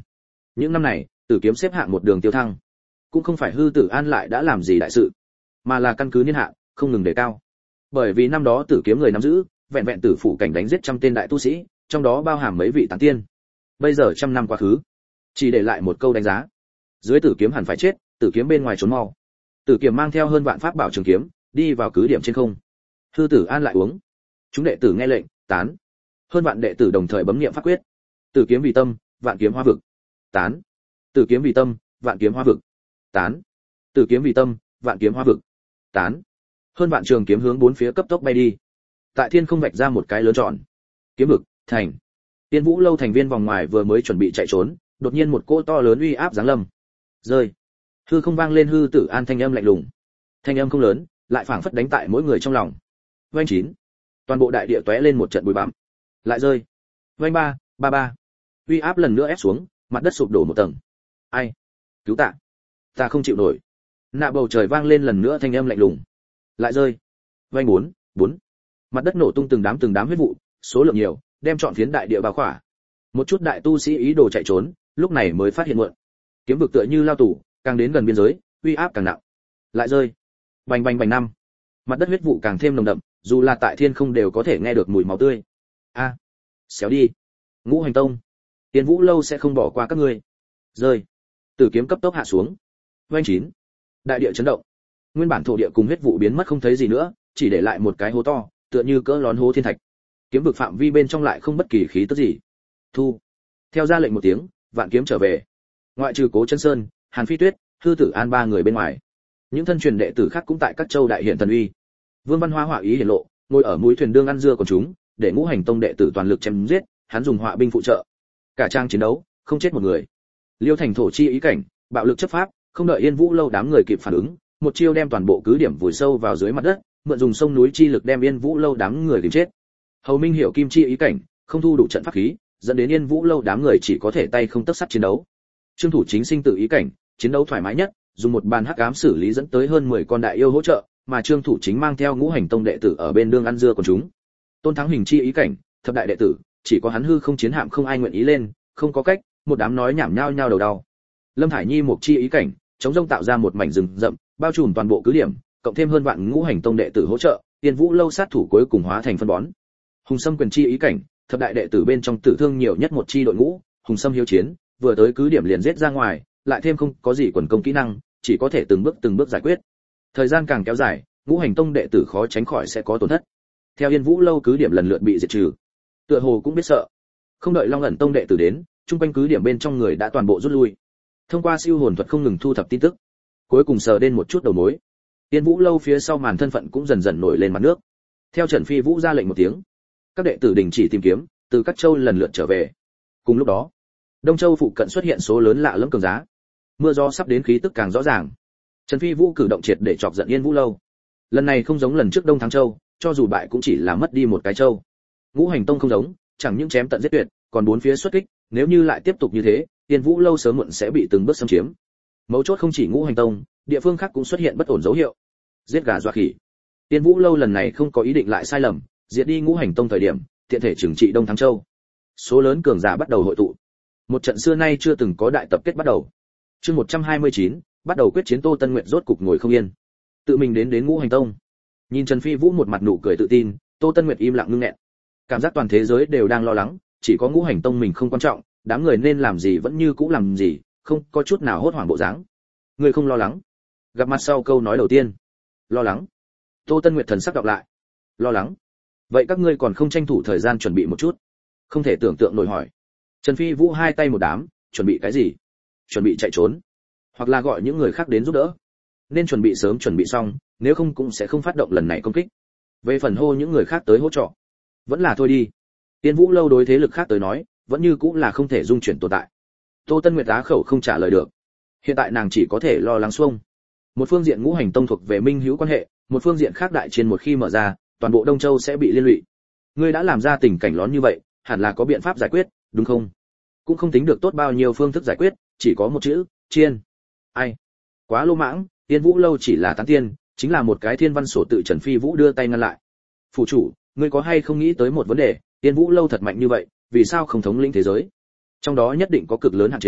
Speaker 1: Những năm này, Tử Kiếm xếp hạng một đường tiêu thăng, cũng không phải Hư Tử An lại đã làm gì đại sự, mà là căn cứ niên hạn, không ngừng đề cao. Bởi vì năm đó Tử Kiếm người nắm giữ, vẹn vẹn tử phủ cảnh đánh giết trăm tên đại tu sĩ, trong đó bao hàm mấy vị tán tiên. Bây giờ trăm năm quá khứ, chỉ để lại một câu đánh giá: dưới Tử Kiếm hẳn phải chết, Tử Kiếm bên ngoài trốn mau. Tử Kiếm mang theo hơn vạn pháp bảo trường kiếm, đi vào cứ điểm trên không. Hư Tử An lại uống. Chúng đệ tử nghe lệnh, tán. Hơn vạn đệ tử đồng thời bấm niệm pháp quyết. Tử Kiếm vì tâm, vạn kiếm hoa vực. Tán. Tử Kiếm vì tâm, vạn kiếm hoa vực. Tán. Tử Kiếm vì tâm, vạn kiếm hoa vực. Tán. Hơn vạn trường kiếm hướng bốn phía cấp tốc bay đi. Tại thiên không vạch ra một cái lớn tròn. Kiếm vực, thành. Tiên Vũ lâu thành viên vòng ngoài vừa mới chuẩn bị chạy trốn, đột nhiên một cỗ to lớn uy áp giáng lâm. Rơi. Hư không vang lên Hư Tử An thanh âm lạnh lùng. Thanh âm không lớn, lại phảng phất đánh tại mỗi người trong lòng. Oanh chín. Toàn bộ đại địa tóe lên một trận bụi bặm. Lại rơi. Oanh ba, ba ba. Uy áp lần nữa ép xuống, mặt đất sụp đổ một tầng. Ai? Cứu ta! Ta không chịu nổi. Nạ bầu trời vang lên lần nữa thanh âm lạnh lùng. Lại rơi. Oanh bốn, bốn. Mặt đất nổ tung từng đám từng đám huyết vụ, số lượng nhiều, đem trọn phiến đại địa bao khỏa. Một chút đại tu sĩ ý đồ chạy trốn, lúc này mới phát hiện muộn. Kiếm vực tựa như lao tù, càng đến gần biên giới, uy áp càng nặng. Lại rơi. Bành bành bành năm. Mặt đất huyết vụ càng thêm nồng đậm, dù là tại thiên không đều có thể nghe được mùi máu tươi. A, à, xéo đi. Ngũ Hành Tông, Tiên Vũ lâu sẽ không bỏ qua các ngươi. Rơi. Tử Kiếm cấp tốc hạ xuống. Oanh chín. Đại địa chấn động. Nguyên bản thổ địa cùng huyết vụ biến mất không thấy gì nữa, chỉ để lại một cái hố to, tựa như cỡ lón hố thiên thạch. Kiếm vực phạm vi bên trong lại không bất kỳ khí tức gì. Thu. Theo ra lệnh một tiếng, vạn kiếm trở về. Ngoại trừ Cố Chân Sơn, Hàn Phi Tuyết, Hư Tử An ba người bên ngoài, những thân truyền đệ tử khác cũng tại các châu đại hiện thần uy. Vương Văn Hoa họa ý hiển lộ, ngồi ở mũi thuyền đương ăn dưa còn chúng, để Ngũ Hành Tông đệ tử toàn lực chém giết, hắn dùng họa binh phụ trợ. Cả trang chiến đấu, không chết một người. Liêu Thành thổ chi ý cảnh, bạo lực chấp pháp, không đợi Yên Vũ lâu đám người kịp phản ứng, một chiêu đem toàn bộ cứ điểm vùi sâu vào dưới mặt đất, mượn dùng sông núi chi lực đem Yên Vũ lâu đám người tìm chết. Hầu Minh hiểu kim chi ý cảnh, không thu đủ trận pháp khí, dẫn đến Yên Vũ lâu đám người chỉ có thể tay không tấc sắt chiến đấu. Trương Thủ Chính sinh tự ý cảnh, chiến đấu thoải mái nhất, dùng một bàn hắc ám xử lý dẫn tới hơn mười con đại yêu hỗ trợ, mà Trương Thủ Chính mang theo Ngũ Hành Tông đệ tử ở bên đương ăn dưa còn chúng. Tôn Thắng Hình chi ý cảnh, thập đại đệ tử, chỉ có hắn hư không chiến hạm không ai nguyện ý lên, không có cách, một đám nói nhảm nhao nhao đầu đau. Lâm Thải Nhi một chi ý cảnh, chống rông tạo ra một mảnh rừng rậm, bao trùm toàn bộ cứ điểm, cộng thêm hơn vạn Ngũ Hành Tông đệ tử hỗ trợ, Tiên Vũ lâu sát thủ cuối cùng hóa thành phân bón. Hùng Sâm quyền chi ý cảnh, thập đại đệ tử bên trong tử thương nhiều nhất một chi đội ngũ, Hùng Sâm hiếu chiến, vừa tới cứ điểm liền giết ra ngoài, lại thêm không có gì quần công kỹ năng, chỉ có thể từng bước từng bước giải quyết. Thời gian càng kéo dài, Ngũ Hành Tông đệ tử khó tránh khỏi sẽ có tổn thất. Theo Yên Vũ lâu cứ điểm lần lượt bị diệt trừ, tựa hồ cũng biết sợ. Không đợi Long ẩn Tông đệ tử đến, trung quanh cứ điểm bên trong người đã toàn bộ rút lui. Thông qua siêu hồn thuật không ngừng thu thập tin tức, cuối cùng sờ đến một chút đầu mối. Yên Vũ lâu phía sau màn thân phận cũng dần dần nổi lên mặt nước. Theo Trần Phi Vũ ra lệnh một tiếng, các đệ tử đình chỉ tìm kiếm, từ các châu lần lượt trở về. Cùng lúc đó, Đông Châu phụ cận xuất hiện số lớn lạ lẫm cường giá. Mưa gió sắp đến khí tức càng rõ ràng. Trần Phi Vũ cử động triệt để chọc giận Yên Vũ lâu. Lần này không giống lần trước Đông Thắng Châu, cho dù bại cũng chỉ là mất đi một cái châu. Ngũ Hành Tông không giống, chẳng những chém tận giết tuyệt, còn bốn phía xuất kích, nếu như lại tiếp tục như thế, Yên Vũ lâu sớm muộn sẽ bị từng bước xâm chiếm. Mấu chốt không chỉ Ngũ Hành Tông, địa phương khác cũng xuất hiện bất ổn dấu hiệu. Giết gà dọa khỉ. Yên Vũ lâu lần này không có ý định lại sai lầm, diệt đi Ngũ Hành Tông thời điểm, tiện thể trừng trị Đông Thắng Châu. Số lớn cường giả bắt đầu hội tụ. Một trận xưa nay chưa từng có đại tập kết bắt đầu. Chương một trăm hai mươi chín, bắt đầu quyết chiến. Tô Tân Nguyệt rốt cục ngồi không yên, tự mình đến đến Ngũ Hành Tông. Nhìn Trần Phi Vũ một mặt nụ cười tự tin, Tô Tân Nguyệt im lặng ngưng nghẹn. Cảm giác toàn thế giới đều đang lo lắng, chỉ có Ngũ Hành Tông mình không quan trọng, đám người nên làm gì vẫn như cũ làm gì, không có chút nào hốt hoảng bộ dáng. Người không lo lắng? Gặp mặt sau câu nói đầu tiên. Lo lắng. Tô Tân Nguyệt thần sắc đọc lại. Lo lắng. Vậy các ngươi còn không tranh thủ thời gian chuẩn bị một chút? Không thể tưởng tượng nổi hỏi. Trần Phi Vũ hai tay một đám, chuẩn bị cái gì? Chuẩn bị chạy trốn, hoặc là gọi những người khác đến giúp đỡ. Nên chuẩn bị sớm chuẩn bị xong, nếu không cũng sẽ không phát động lần này công kích. Về phần hô những người khác tới hỗ trợ, vẫn là thôi đi. Tiên Vũ lâu đối thế lực khác tới nói, vẫn như cũng là không thể dung chuyển tồn tại. Tô Tân Nguyệt á khẩu không trả lời được. Hiện tại nàng chỉ có thể lo lắng xuông. Một phương diện Ngũ Hành Tông thuộc về minh hữu quan hệ, một phương diện khác đại chiến một khi mở ra, toàn bộ Đông Châu sẽ bị liên lụy. Ngươi đã làm ra tình cảnh lón như vậy, hẳn là có biện pháp giải quyết, đúng không? Cũng không tính được tốt bao nhiêu phương thức giải quyết, chỉ có một chữ, chiên. Ai? Quá lô mãng, Tiên Vũ lâu chỉ là tán tiên, chính là một cái thiên văn sổ tự. Trần Phi Vũ đưa tay ngăn lại. Phủ chủ, ngươi có hay không nghĩ tới một vấn đề, Tiên Vũ lâu thật mạnh như vậy, vì sao không thống lĩnh thế giới? Trong đó nhất định có cực lớn hạn chế,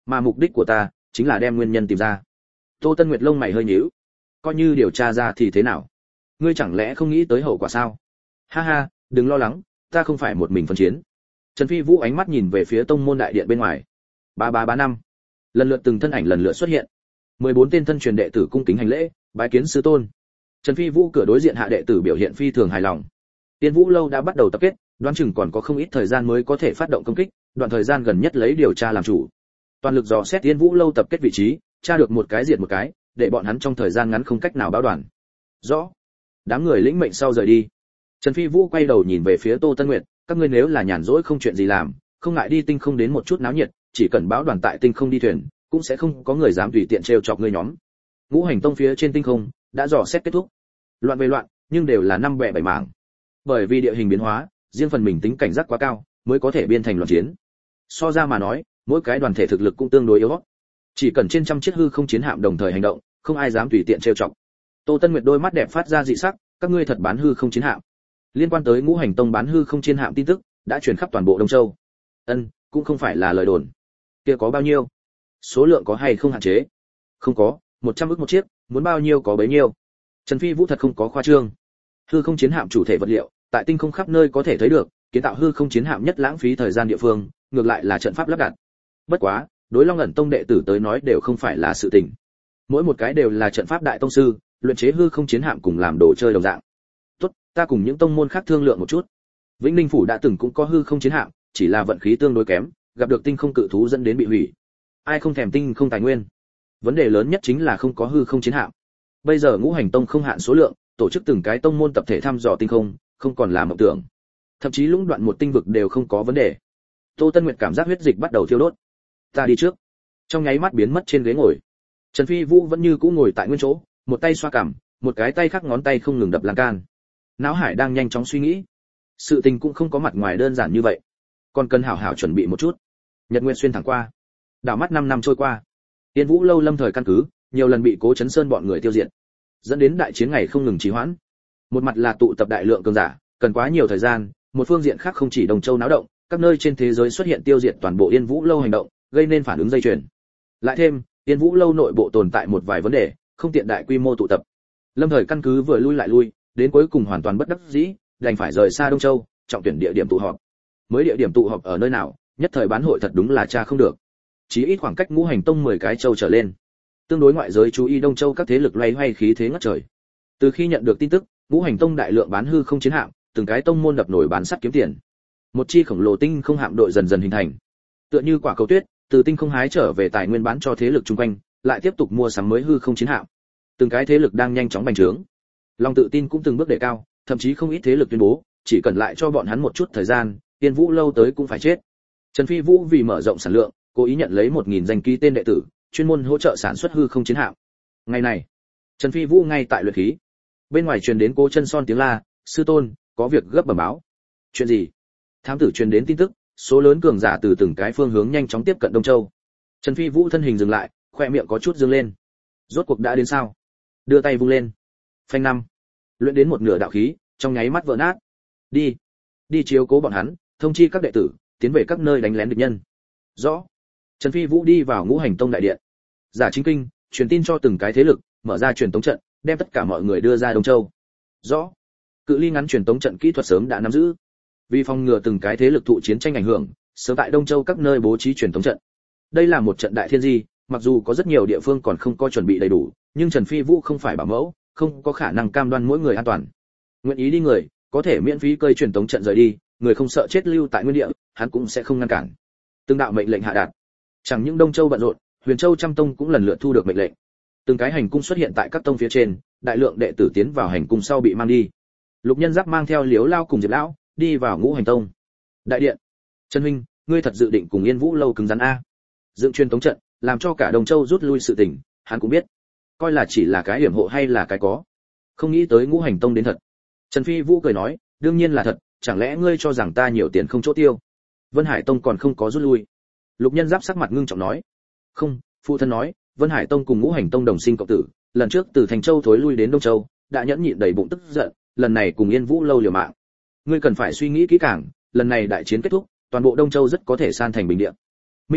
Speaker 1: mà mục đích của ta chính là đem nguyên nhân tìm ra. Tô Tân Nguyệt lông mày hơi nhíu. Coi như điều tra ra thì thế nào? Ngươi chẳng lẽ không nghĩ tới hậu quả sao? Ha ha, đừng lo lắng, ta không phải một mình phân chiến. Trần Phi Vũ ánh mắt nhìn về phía tông môn đại điện bên ngoài. Ba ba ba năm. Lần lượt từng thân ảnh lần lượt xuất hiện. mười bốn tên thân truyền đệ tử cung kính hành lễ, bái kiến sư tôn. Trần Phi Vũ cửa đối diện hạ đệ tử biểu hiện phi thường hài lòng. Tiên Vũ lâu đã bắt đầu tập kết, đoán chừng còn có không ít thời gian mới có thể phát động công kích, đoạn thời gian gần nhất lấy điều tra làm chủ. Toàn lực dò xét Tiên Vũ lâu tập kết vị trí, tra được một cái diệt một cái, để bọn hắn trong thời gian ngắn không cách nào báo đoàn. Rõ. Đám người lĩnh mệnh sau rời đi. Trần Phi Vũ quay đầu nhìn về phía Tô Tân Nguyệt, các ngươi nếu là nhàn rỗi không chuyện gì làm, không ngại đi tinh không đến một chút náo nhiệt, chỉ cần báo đoàn tại tinh không đi thuyền, cũng sẽ không có người dám tùy tiện trêu chọc ngươi nhóm. Ngũ hành tông phía trên tinh không đã dò xét kết thúc. Loạn về loạn, nhưng đều là năm bè bảy mảng. Bởi vì địa hình biến hóa, riêng phần mình tính cảnh giác quá cao, mới có thể biên thành loạn chiến. So ra mà nói, mỗi cái đoàn thể thực lực cũng tương đối yếu. Chỉ cần trên trăm chiếc hư không chiến hạm đồng thời hành động, không ai dám tùy tiện trêu chọc. Tô Tân Nguyệt đôi mắt đẹp phát ra dị sắc, các ngươi thật bán hư không chiến hạm? Liên quan tới Ngũ Hành Tông bán hư không chiến hạm tin tức đã truyền khắp toàn bộ Đông Châu. Ân, cũng không phải là lời đồn. Kia có bao nhiêu? Số lượng có hay không hạn chế? Không có, một trăm ức một chiếc, muốn bao nhiêu có bấy nhiêu. Trần Phi Vũ thật không có khoa trương. Hư không chiến hạm chủ thể vật liệu, tại tinh không khắp nơi có thể thấy được, kiến tạo hư không chiến hạm nhất lãng phí thời gian địa phương, ngược lại là trận pháp lắp đặt. Bất quá, đối Long ẩn tông đệ tử tới nói đều không phải là sự tình. Mỗi một cái đều là trận pháp đại tông sư, luyện chế hư không chiến hạm cùng làm đồ chơi đồng dạng. Tốt, ta cùng những tông môn khác thương lượng một chút. Vĩnh Ninh phủ đã từng cũng có hư không chiến hạm, chỉ là vận khí tương đối kém, gặp được tinh không cự thú dẫn đến bị hủy. Ai không thèm tinh không tài nguyên? Vấn đề lớn nhất chính là không có hư không chiến hạm. Bây giờ Ngũ Hành Tông không hạn số lượng, tổ chức từng cái tông môn tập thể thăm dò tinh không, không còn là mộng tưởng. Thậm chí lũng đoạn một tinh vực đều không có vấn đề. Tô Tân Nguyệt cảm giác huyết dịch bắt đầu thiêu đốt. Ta đi trước. Trong nháy mắt biến mất trên ghế ngồi. Trần Phi Vũ vẫn như cũ ngồi tại nguyên chỗ, một tay xoa cằm, một cái tay khác ngón tay không ngừng đập lan can. Não hải đang nhanh chóng suy nghĩ. Sự tình cũng không có mặt ngoài đơn giản như vậy, còn cần hảo hảo chuẩn bị một chút. Nhật Nguyệt xuyên thẳng qua, đảo mắt năm năm trôi qua. Tiên Vũ lâu lâm thời căn cứ, nhiều lần bị Cố Chấn Sơn bọn người tiêu diệt, dẫn đến đại chiến ngày không ngừng trì hoãn. Một mặt là tụ tập đại lượng cường giả, cần quá nhiều thời gian, một phương diện khác không chỉ Đồng Châu náo động, các nơi trên thế giới xuất hiện tiêu diệt toàn bộ Yên Vũ lâu hành động, gây nên phản ứng dây chuyền. Lại thêm, Yên Vũ lâu nội bộ tồn tại một vài vấn đề, không tiện đại quy mô tụ tập. Lâm thời căn cứ vừa lui lại lui, đến cuối cùng hoàn toàn bất đắc dĩ, đành phải rời xa Đông Châu, trọng tuyển địa điểm tụ họp. Mới địa điểm tụ họp ở nơi nào, nhất thời bán hội thật đúng là tra không được. Chí ít khoảng cách Ngũ Hành Tông mười cái châu trở lên. Tương đối ngoại giới chú ý Đông Châu các thế lực loay hoay khí thế ngất trời. Từ khi nhận được tin tức, Ngũ Hành Tông đại lượng bán hư không chiến hạm, từng cái tông môn đập nổi bán sắt kiếm tiền. Một chi khổng lồ tinh không hạm đội dần dần hình thành. Tựa như quả cầu tuyết, từ tinh không hái trở về tài nguyên bán cho thế lực chung quanh, lại tiếp tục mua sắm mới hư không chiến hạm. Từng cái thế lực đang nhanh chóng bành trướng. Lòng tự tin cũng từng bước đề cao, thậm chí không ít thế lực tuyên bố, chỉ cần lại cho bọn hắn một chút thời gian, Tiên Vũ lâu tới cũng phải chết. Trần Phi Vũ vì mở rộng sản lượng, cố ý nhận lấy một nghìn danh ký tên đệ tử, chuyên môn hỗ trợ sản xuất hư không chiến hạm. Ngày này, Trần Phi Vũ ngay tại luyện khí. Bên ngoài truyền đến Cố Chân Son tiếng la, "Sư tôn, có việc gấp bẩm báo." "Chuyện gì?" Thám tử truyền đến tin tức, số lớn cường giả từ từng cái phương hướng nhanh chóng tiếp cận Đông Châu. Trần Phi Vũ thân hình dừng lại, khoe miệng có chút dương lên. Rốt cuộc đã đến sao? Đưa tay vung lên. Phanh năm. Luyện đến một nửa đạo khí, trong nháy mắt vỡ nát. Đi, đi chiếu cố bọn hắn, thông chi các đệ tử, tiến về các nơi đánh lén địch nhân. Rõ. Trần Phi Vũ đi vào Ngũ Hành Tông đại điện. Giả chính kinh, truyền tin cho từng cái thế lực, mở ra truyền tống trận, đem tất cả mọi người đưa ra Đông Châu. Rõ. Cự ly ngắn truyền tống trận kỹ thuật sớm đã nắm giữ. Vì phòng ngừa từng cái thế lực thụ chiến tranh ảnh hưởng, sớm tại Đông Châu các nơi bố trí truyền tống trận. Đây là một trận đại thiên di, mặc dù có rất nhiều địa phương còn không có chuẩn bị đầy đủ, nhưng Trần Phi Vũ không phải bảo mẫu, không có khả năng cam đoan mỗi người an toàn. Nguyện ý đi người, có thể miễn phí cơi truyền tống trận rời đi, người không sợ chết lưu tại nguyên địa, hắn cũng sẽ không ngăn cản. Từng đạo mệnh lệnh hạ đạt. Chẳng những Đông Châu bận rộn, Huyền Châu trăm tông cũng lần lượt thu được mệnh lệnh. Từng cái hành cung xuất hiện tại các tông phía trên, đại lượng đệ tử tiến vào hành cung sau bị mang đi. Lục Nhân Giáp mang theo Liếu Lao cùng Diệp lão, đi vào Ngũ Hành Tông. Đại điện. Trần huynh, ngươi thật dự định cùng Yên Vũ lâu cứng rắn a? Dựng truyền tống trận, làm cho cả Đông Châu rút lui sự tình, hắn cũng biết. Coi là chỉ là cái hiểm hộ hay là cái có. Không nghĩ tới Ngũ Hành Tông đến thật. Trần Phi Vũ cười nói, đương nhiên là thật, chẳng lẽ ngươi cho rằng ta nhiều tiền không chỗ tiêu? Vân Hải Tông còn không có rút lui. Lục Nhân Giáp sắc mặt ngưng trọng nói, không, phụ thân nói, Vân Hải Tông cùng Ngũ Hành Tông đồng sinh cộng tử, lần trước từ Thành Châu thối lui đến Đông Châu, đã nhẫn nhịn đầy bụng tức giận, lần này cùng Yên Vũ lâu liều mạng. Ngươi cần phải suy nghĩ kỹ càng, lần này đại chiến kết thúc, toàn bộ Đông Châu rất có thể san thành bình địa. Minh bạch,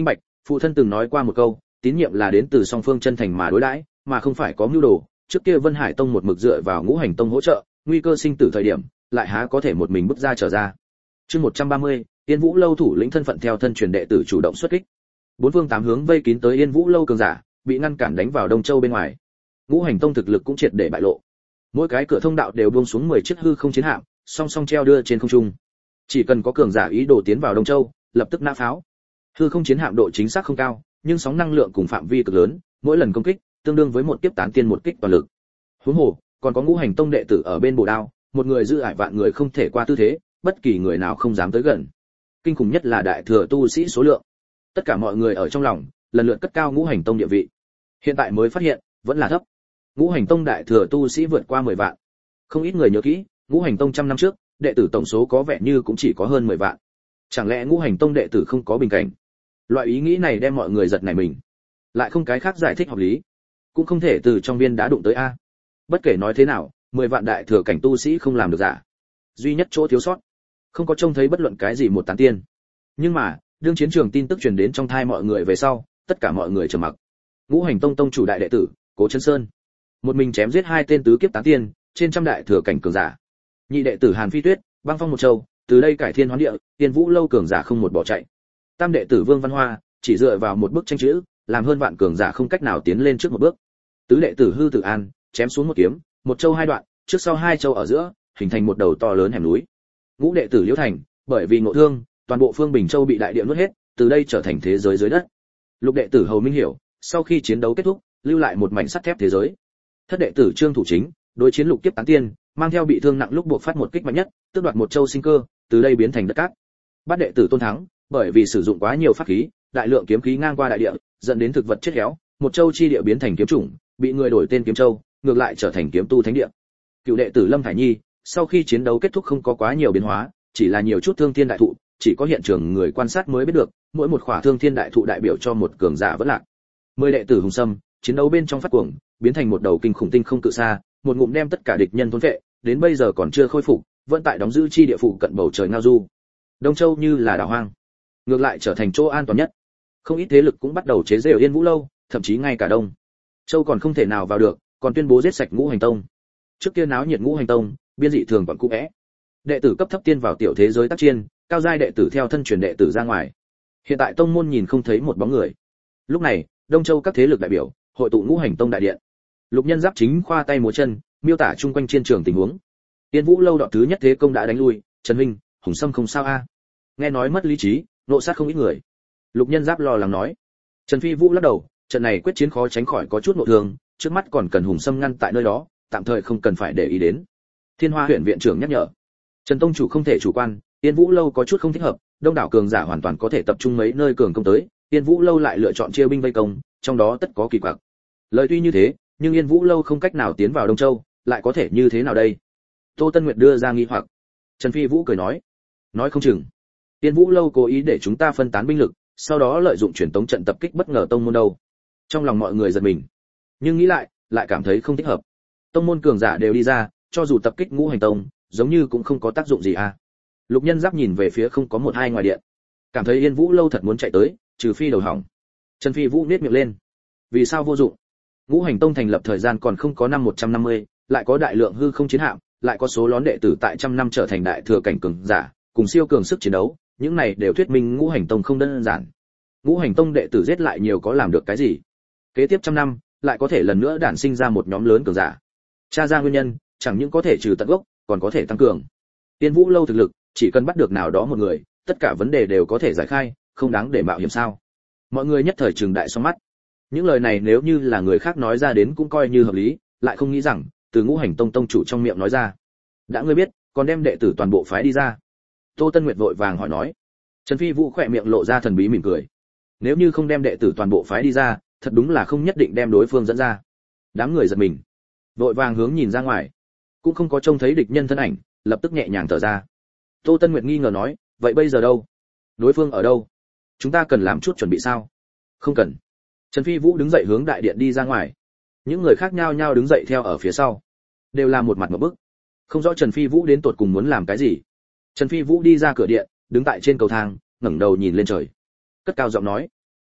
Speaker 1: Phụ thân từng nói qua một câu, tín nhiệm là đến từ song phương chân thành mà đối đãi, mà không phải có mưu đồ. Trước kia Vân Hải Tông một mực dựa vào Ngũ Hành Tông hỗ trợ, nguy cơ sinh tử thời điểm, lại há có thể một mình bước ra trở ra. Chương một trăm ba mươi, Yên Vũ lâu thủ lĩnh thân phận theo thân truyền đệ tử chủ động xuất kích. Bốn phương tám hướng vây kín tới Yên Vũ lâu cường giả, bị ngăn cản đánh vào Đông Châu bên ngoài. Ngũ Hành Tông thực lực cũng triệt để bại lộ. Mỗi cái cửa thông đạo đều buông xuống mười chiếc hư không chiến hạm, song song treo đưa trên không trung. Chỉ cần có cường giả ý đồ tiến vào Đông Châu, lập tức nã pháo. Hư không chiến hạm độ chính xác không cao, nhưng sóng năng lượng cùng phạm vi cực lớn, mỗi lần công kích tương đương với một kiếp tán tiên một kích toàn lực. Huống hồ, còn có Ngũ Hành Tông đệ tử ở bên bổ đao, một người giữ ải vạn người không thể qua tư thế, bất kỳ người nào không dám tới gần. Kinh khủng nhất là đại thừa tu sĩ số lượng. Tất cả mọi người ở trong lòng, lần lượt cất cao Ngũ Hành Tông địa vị. Hiện tại mới phát hiện, vẫn là thấp. Ngũ Hành Tông đại thừa tu sĩ vượt qua mười vạn. Không ít người nhớ kỹ, Ngũ Hành Tông trăm năm trước, đệ tử tổng số có vẻ như cũng chỉ có hơn mười vạn. Chẳng lẽ Ngũ Hành Tông đệ tử không có bình cảnh? Loại ý nghĩ này đem mọi người giật nảy mình. Lại không cái khác giải thích hợp lý, cũng không thể từ trong viên đá đụng tới a. Bất kể nói thế nào, mười vạn đại thừa cảnh tu sĩ không làm được giả. Duy nhất chỗ thiếu sót, không có trông thấy bất luận cái gì một tán tiên. Nhưng mà, đương chiến trường tin tức truyền đến trong thai mọi người về sau, tất cả mọi người trầm mặc. Ngũ Hành Tông tông chủ đại đệ tử, Cố Chân Sơn, một mình chém giết hai tên tứ kiếp tán tiên, trên trăm đại thừa cảnh cường giả. Nhị đệ tử Hàn Phi Tuyết, băng phong một châu, từ đây cải thiên hoán địa, Tiên Vũ lâu cường giả không một bỏ chạy. Tam đệ tử Vương Văn Hoa, chỉ dựa vào một bức tranh chữ, làm hơn vạn cường giả không cách nào tiến lên trước một bước. Tứ đệ tử Hư Tử An, chém xuống một kiếm, một châu hai đoạn, trước sau hai châu ở giữa, hình thành một đầu to lớn hẻm núi. Ngũ đệ tử Liễu Thành, bởi vì ngộ thương, toàn bộ Phương Bình Châu bị đại địa nuốt hết, từ đây trở thành thế giới dưới đất. Lục đệ tử Hầu Minh Hiểu, sau khi chiến đấu kết thúc, lưu lại một mảnh sắt thép thế giới. Thất đệ tử Trương Thủ Chính, đối chiến lục kiếp tán tiên, mang theo bị thương nặng lúc buộc phát một kích mạnh nhất, tước đoạt một châu sinh cơ, từ đây biến thành đất cát. Bát đệ tử Tôn Thắng, bởi vì sử dụng quá nhiều pháp khí, đại lượng kiếm khí ngang qua đại địa, dẫn đến thực vật chết héo, một châu chi địa biến thành kiếm chủng, bị người đổi tên kiếm châu, ngược lại trở thành kiếm tu thánh địa. Cựu đệ tử Lâm Thải Nhi, sau khi chiến đấu kết thúc không có quá nhiều biến hóa, chỉ là nhiều chút thương thiên đại thụ, chỉ có hiện trường người quan sát mới biết được, mỗi một khỏa thương thiên đại thụ đại biểu cho một cường giả vẫn lạc. Mười đệ tử Hùng Sâm, chiến đấu bên trong phát cuồng, biến thành một đầu kinh khủng tinh không cự xa, một ngụm đem tất cả địch nhân thôn vệ, đến bây giờ còn chưa khôi phục, vẫn tại đóng giữ chi địa phủ cận bầu trời ngao du. Đông Châu như là đảo hoang, ngược lại trở thành chỗ an toàn nhất. Không ít thế lực cũng bắt đầu chế giễu Yên Vũ lâu, thậm chí ngay cả Đông Châu còn không thể nào vào được, còn tuyên bố giết sạch Ngũ Hành Tông. Trước kia náo nhiệt Ngũ Hành Tông, biên dị thường còn cũ é. Đệ tử cấp thấp tiên vào tiểu thế giới tác chiên, cao giai đệ tử theo thân truyền đệ tử ra ngoài. Hiện tại tông môn nhìn không thấy một bóng người. Lúc này, Đông Châu các thế lực đại biểu, hội tụ Ngũ Hành Tông đại điện. Lục Nhân Giáp chính khoa tay múa chân, miêu tả chung quanh chiến trường tình huống. Yên Vũ lâu đoạn thứ nhất thế công đã đánh lui, Trần huynh, Hùng Sâm không sao a? Nghe nói mất lý trí, nộ sát không ít người. Lục Nhân Giáp lo lắng nói. Trần Phi Vũ lắc đầu, trận này quyết chiến khó tránh khỏi có chút nội thương, trước mắt còn cần Hùng Sâm ngăn tại nơi đó, tạm thời không cần phải để ý đến. Thiên Hoa huyện viện trưởng nhắc nhở. Trần tông chủ không thể chủ quan, Yên Vũ lâu có chút không thích hợp, đông đảo cường giả hoàn toàn có thể tập trung mấy nơi cường công tới, Yên Vũ lâu lại lựa chọn chia binh vây công, trong đó tất có kỳ quặc. Lời tuy như thế, nhưng Yên Vũ lâu không cách nào tiến vào Đông Châu, lại có thể như thế nào đây? Tô Tân Nguyệt đưa ra nghi hoặc. Trần Phi Vũ cười nói, nói không chừng Yên Vũ lâu cố ý để chúng ta phân tán binh lực, sau đó lợi dụng truyền tống trận tập kích bất ngờ tông môn đâu. Trong lòng mọi người giật mình, nhưng nghĩ lại, lại cảm thấy không thích hợp. Tông môn cường giả đều đi ra, cho dù tập kích Ngũ Hành Tông, giống như cũng không có tác dụng gì à. Lục Nhân Giáp nhìn về phía không có một hai ngoài điện, cảm thấy Yên Vũ lâu thật muốn chạy tới, trừ phi đầu hỏng. Trần Phi Vũ nhếch miệng lên, vì sao vô dụng? Ngũ Hành Tông thành lập thời gian còn không có năm một trăm năm mươi, lại có đại lượng hư không chiến hạm, lại có số lớn đệ tử tại trăm năm trở thành đại thừa cảnh cường giả, cùng siêu cường sức chiến đấu, những này đều thuyết minh Ngũ Hành Tông không đơn giản. Ngũ Hành Tông đệ tử giết lại nhiều có làm được cái gì? Kế tiếp trăm năm, lại có thể lần nữa đản sinh ra một nhóm lớn cường giả. Tra ra nguyên nhân, chẳng những có thể trừ tận gốc, còn có thể tăng cường. Tiên Vũ lâu thực lực, chỉ cần bắt được nào đó một người, tất cả vấn đề đều có thể giải khai, không đáng để mạo hiểm sao? Mọi người nhất thời trừng đại xoang mắt. Những lời này nếu như là người khác nói ra đến cũng coi như hợp lý, lại không nghĩ rằng từ Ngũ Hành Tông tông chủ trong miệng nói ra. Đã ngươi biết, còn đem đệ tử toàn bộ phái đi ra. Tô Tân Nguyệt vội vàng hỏi nói. Trần Phi Vũ khỏe miệng lộ ra thần bí mỉm cười. Nếu như không đem đệ tử toàn bộ phái đi ra, thật đúng là không nhất định đem đối phương dẫn ra. Đám người giật mình, vội vàng hướng nhìn ra ngoài, cũng không có trông thấy địch nhân thân ảnh, lập tức nhẹ nhàng thở ra. Tô Tân Nguyệt nghi ngờ nói, vậy bây giờ đâu? Đối phương ở đâu? Chúng ta cần làm chút chuẩn bị sao? Không cần. Trần Phi Vũ đứng dậy hướng đại điện đi ra ngoài. Những người khác nhao nhao đứng dậy theo ở phía sau, đều là một mặt ngộp bức, không rõ Trần Phi Vũ đến tột cùng muốn làm cái gì. Trần Phi Vũ đi ra cửa điện, đứng tại trên cầu thang, ngẩng đầu nhìn lên trời, cất cao giọng nói: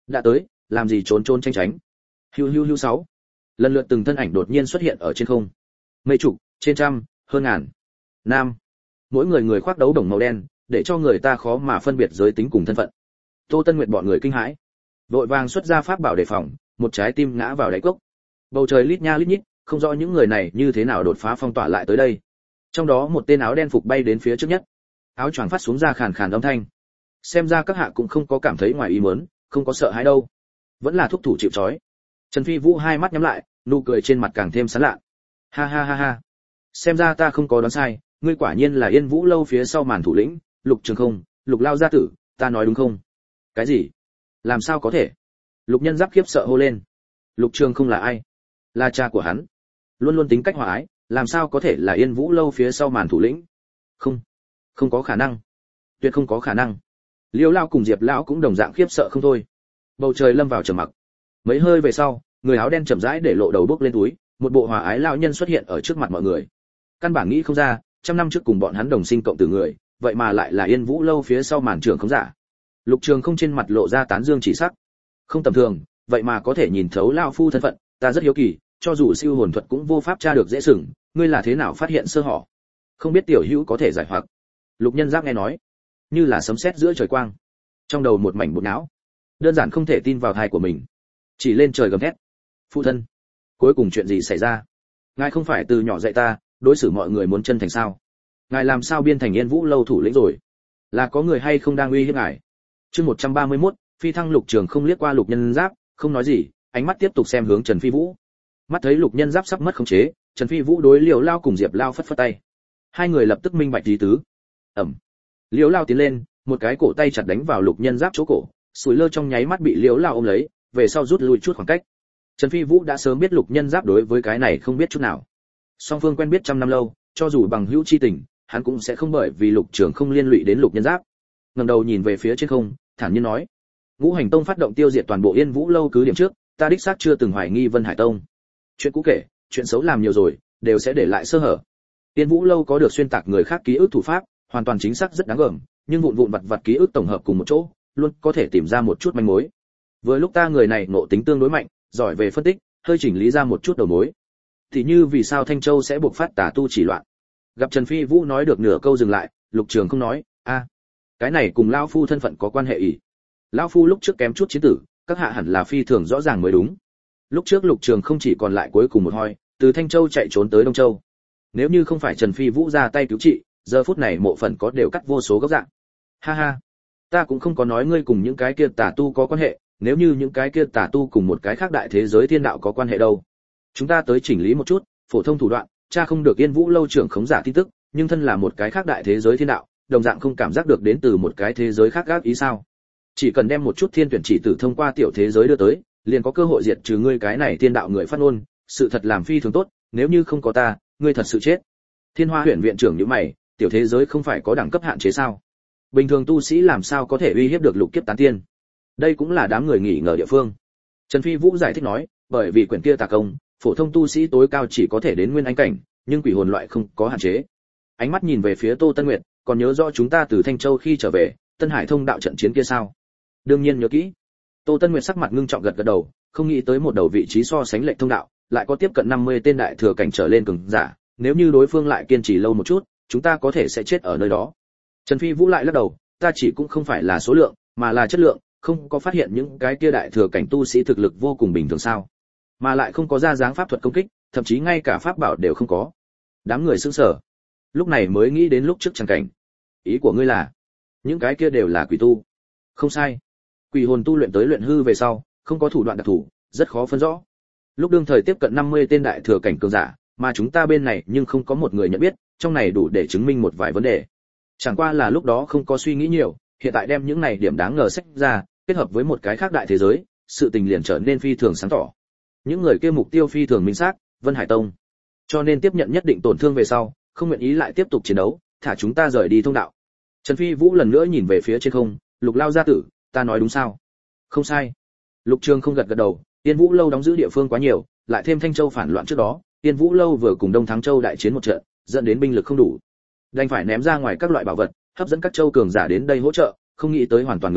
Speaker 1: đã tới, làm gì trốn trốn tránh tránh. Hiu hiu hiu sáu. Lần lượt từng thân ảnh đột nhiên xuất hiện ở trên không. Mấy chục, trên trăm, hơn ngàn. Nam. Mỗi người người khoác đấu đồng màu đen, để cho người ta khó mà phân biệt giới tính cùng thân phận. Tô Tân Nguyệt bọn người kinh hãi, vội vàng xuất ra pháp bảo đề phòng, một trái tim ngã vào đáy cốc. Bầu trời lít nha lít nhít, không rõ những người này như thế nào đột phá phong tỏa lại tới đây. Trong đó một tên áo đen phục bay đến phía trước nhất, áo choàng phát xuống ra khàn khàn âm thanh. Xem ra các hạ cũng không có cảm thấy ngoài ý muốn, không có sợ hãi đâu, vẫn là thúc thủ chịu trói. Trần Phi Vũ hai mắt nhắm lại, nụ cười trên mặt càng thêm sán lạ. Ha ha ha ha, xem ra ta không có đoán sai, ngươi quả nhiên là Yên Vũ lâu phía sau màn thủ lĩnh, Lục Trường Không, Lục Lao gia tử, ta nói đúng không? Cái gì? Làm sao có thể? Lục Nhân Giáp khiếp sợ hô lên. Lục Trường Không là ai? Là cha của hắn. Luôn luôn tính cách hòa ái, làm sao có thể là Yên Vũ lâu phía sau màn thủ lĩnh? Không, không có khả năng. Tuyệt không có khả năng. Liêu Lao cùng Diệp lão cũng đồng dạng khiếp sợ không thôi. Bầu trời lâm vào trầm mặc. Mấy hơi về sau, người áo đen chậm rãi để lộ đầu bước lên túi, một bộ hòa ái lão nhân xuất hiện ở trước mặt mọi người. Căn bản nghĩ không ra, trăm năm trước cùng bọn hắn đồng sinh cộng tử người, vậy mà lại là Yên Vũ lâu phía sau màn trưởng không giả. Lục Trường Không trên mặt lộ ra tán dương chỉ sắc. Không tầm thường, vậy mà có thể nhìn thấu lão phu thân phận, ta rất hiếu kỳ, cho dù siêu hồn thuật cũng vô pháp tra được dễ sừng, ngươi là thế nào phát hiện sơ hở? Không biết tiểu hữu có thể giải hoặc. Lục Nhân Giáp nghe nói, như là sấm sét giữa trời quang, trong đầu một mảnh bột não, đơn giản không thể tin vào tai của mình, chỉ lên trời gầm thét. Phụ thân, cuối cùng chuyện gì xảy ra? Ngài không phải từ nhỏ dạy ta, đối xử mọi người muốn chân thành sao? Ngài làm sao biên thành Yên Vũ lâu thủ lĩnh rồi? Là có người hay không đang uy hiếp ngài? Chương một trăm ba mươi mốt, phi thăng. Lục Trường Không liếc qua Lục Nhân Giáp, không nói gì, ánh mắt tiếp tục xem hướng Trần Phi Vũ. Mắt thấy Lục Nhân Giáp sắp mất khống chế, Trần Phi Vũ đối Liễu Lao cùng Diệp Lao phất phất tay. Hai người lập tức minh bạch ý tứ. Ầm. Liễu Lao tiến lên, một cái cổ tay chặt đánh vào Lục Nhân Giáp chỗ cổ, sủi lơ trong nháy mắt bị Liễu Lao ôm lấy, về sau rút lui chút khoảng cách. Trần Phi Vũ đã sớm biết Lục Nhân Giáp đối với cái này không biết chút nào. Song phương quen biết trăm năm lâu, cho dù bằng hữu chi tình, hắn cũng sẽ không bởi vì Lục Trường Không liên lụy đến Lục Nhân Giáp. Ngẩng đầu nhìn về phía trên không, thản nhiên nói: Ngũ Hành Tông phát động tiêu diệt toàn bộ Yên Vũ lâu cứ điểm trước, ta đích xác chưa từng hoài nghi Vân Hải Tông. Chuyện cũ kể, chuyện xấu làm nhiều rồi, đều sẽ để lại sơ hở. Yên Vũ lâu có được xuyên tạc người khác ký ức thủ pháp, hoàn toàn chính xác rất đáng gờm, nhưng vụn vụn vặt vặt ký ức tổng hợp cùng một chỗ, luôn có thể tìm ra một chút manh mối. Vừa lúc ta người này ngộ tính tương đối mạnh, giỏi về phân tích, hơi chỉnh lý ra một chút đầu mối. Thì như vì sao Thanh Châu sẽ buộc phát tà tu chỉ loạn. Gặp Trần Phi Vũ nói được nửa câu dừng lại, Lục Trường Không nói: "A, cái này cùng lão phu thân phận có quan hệ ỷ. Lão phu lúc trước kém chút chiến tử, các hạ hẳn là phi thường rõ ràng mới đúng." Lúc trước Lục Trường Không chỉ còn lại cuối cùng một hoi, từ Thanh Châu chạy trốn tới Đông Châu. Nếu như không phải Trần Phi Vũ ra tay cứu trị, giờ phút này mộ phần có đều cắt vô số góc dạng. Ha ha, ta cũng không có nói ngươi cùng những cái kia tà tu có quan hệ, nếu như những cái kia tà tu cùng một cái khác đại thế giới thiên đạo có quan hệ đâu. Chúng ta tới chỉnh lý một chút, phổ thông thủ đoạn, cha không được Yên Vũ lâu trưởng khống giả tin tức, nhưng thân là một cái khác đại thế giới thiên đạo, đồng dạng không cảm giác được đến từ một cái thế giới khác gác ý sao? Chỉ cần đem một chút thiên tuyển chỉ tử thông qua tiểu thế giới đưa tới, liền có cơ hội diệt trừ ngươi cái này thiên đạo người phát ngôn, sự thật làm phi thường tốt, nếu như không có ta, ngươi thật sự chết. Thiên Hoa Huyền viện trưởng như mày, tiểu thế giới không phải có đẳng cấp hạn chế sao? Bình thường tu sĩ làm sao có thể uy hiếp được lục kiếp tán tiên? Đây cũng là đám người nghỉ ngờ địa phương. Trần Phi Vũ giải thích nói, bởi vì quyển kia tà công, phổ thông tu sĩ tối cao chỉ có thể đến nguyên anh cảnh, nhưng quỷ hồn loại không có hạn chế. Ánh mắt nhìn về phía Tô Tân Nguyệt, còn nhớ rõ chúng ta từ Thanh Châu khi trở về, Tân Hải thông đạo trận chiến kia sao? Đương nhiên nhớ kỹ. Tô Tân Nguyệt sắc mặt ngưng trọng gật gật đầu, không nghĩ tới một đầu vị trí so sánh lệch thông đạo, lại có tiếp cận năm mươi tên đại thừa cảnh trở lên cường giả, nếu như đối phương lại kiên trì lâu một chút, chúng ta có thể sẽ chết ở nơi đó. Trần Phi Vũ lại lắc đầu, ta chỉ cũng không phải là số lượng, mà là chất lượng, không có phát hiện những cái kia đại thừa cảnh tu sĩ thực lực vô cùng bình thường sao? Mà lại không có ra dáng pháp thuật công kích, thậm chí ngay cả pháp bảo đều không có. Đám người sững sờ. Lúc này mới nghĩ đến lúc trước chẳng cảnh. Ý của ngươi là, những cái kia đều là quỷ tu? Không sai. Quỷ hồn tu luyện tới luyện hư về sau, không có thủ đoạn đặc thù, rất khó phân rõ. Lúc đương thời tiếp cận năm mươi tên đại thừa cảnh cường giả, mà chúng ta bên này nhưng không có một người nhận biết, trong này đủ để chứng minh một vài vấn đề. Chẳng qua là lúc đó không có suy nghĩ nhiều, hiện tại đem những này điểm đáng ngờ sách ra, kết hợp với một cái khác đại thế giới, sự tình liền trở nên phi thường sáng tỏ. Những người kia mục tiêu phi thường minh xác, Vân Hải Tông. Cho nên tiếp nhận nhất định tổn thương về sau, không nguyện ý lại tiếp tục chiến đấu, thả chúng ta rời đi thông đạo. Trần Phi Vũ lần nữa nhìn về phía trên không, Lục Lao gia tử, ta nói đúng sao? Không sai. Lục Trường không gật gật đầu, Yên Vũ lâu đóng giữ địa phương quá nhiều, lại thêm Thanh Châu phản loạn trước đó, Yên Vũ lâu vừa cùng Đông Thắng Châu đại chiến một trận, dẫn đến binh lực không đủ, đành phải ném ra ngoài các loại bảo vật, hấp dẫn các châu cường giả đến đây hỗ trợ, không nghĩ tới hoàn toàn ngược lại,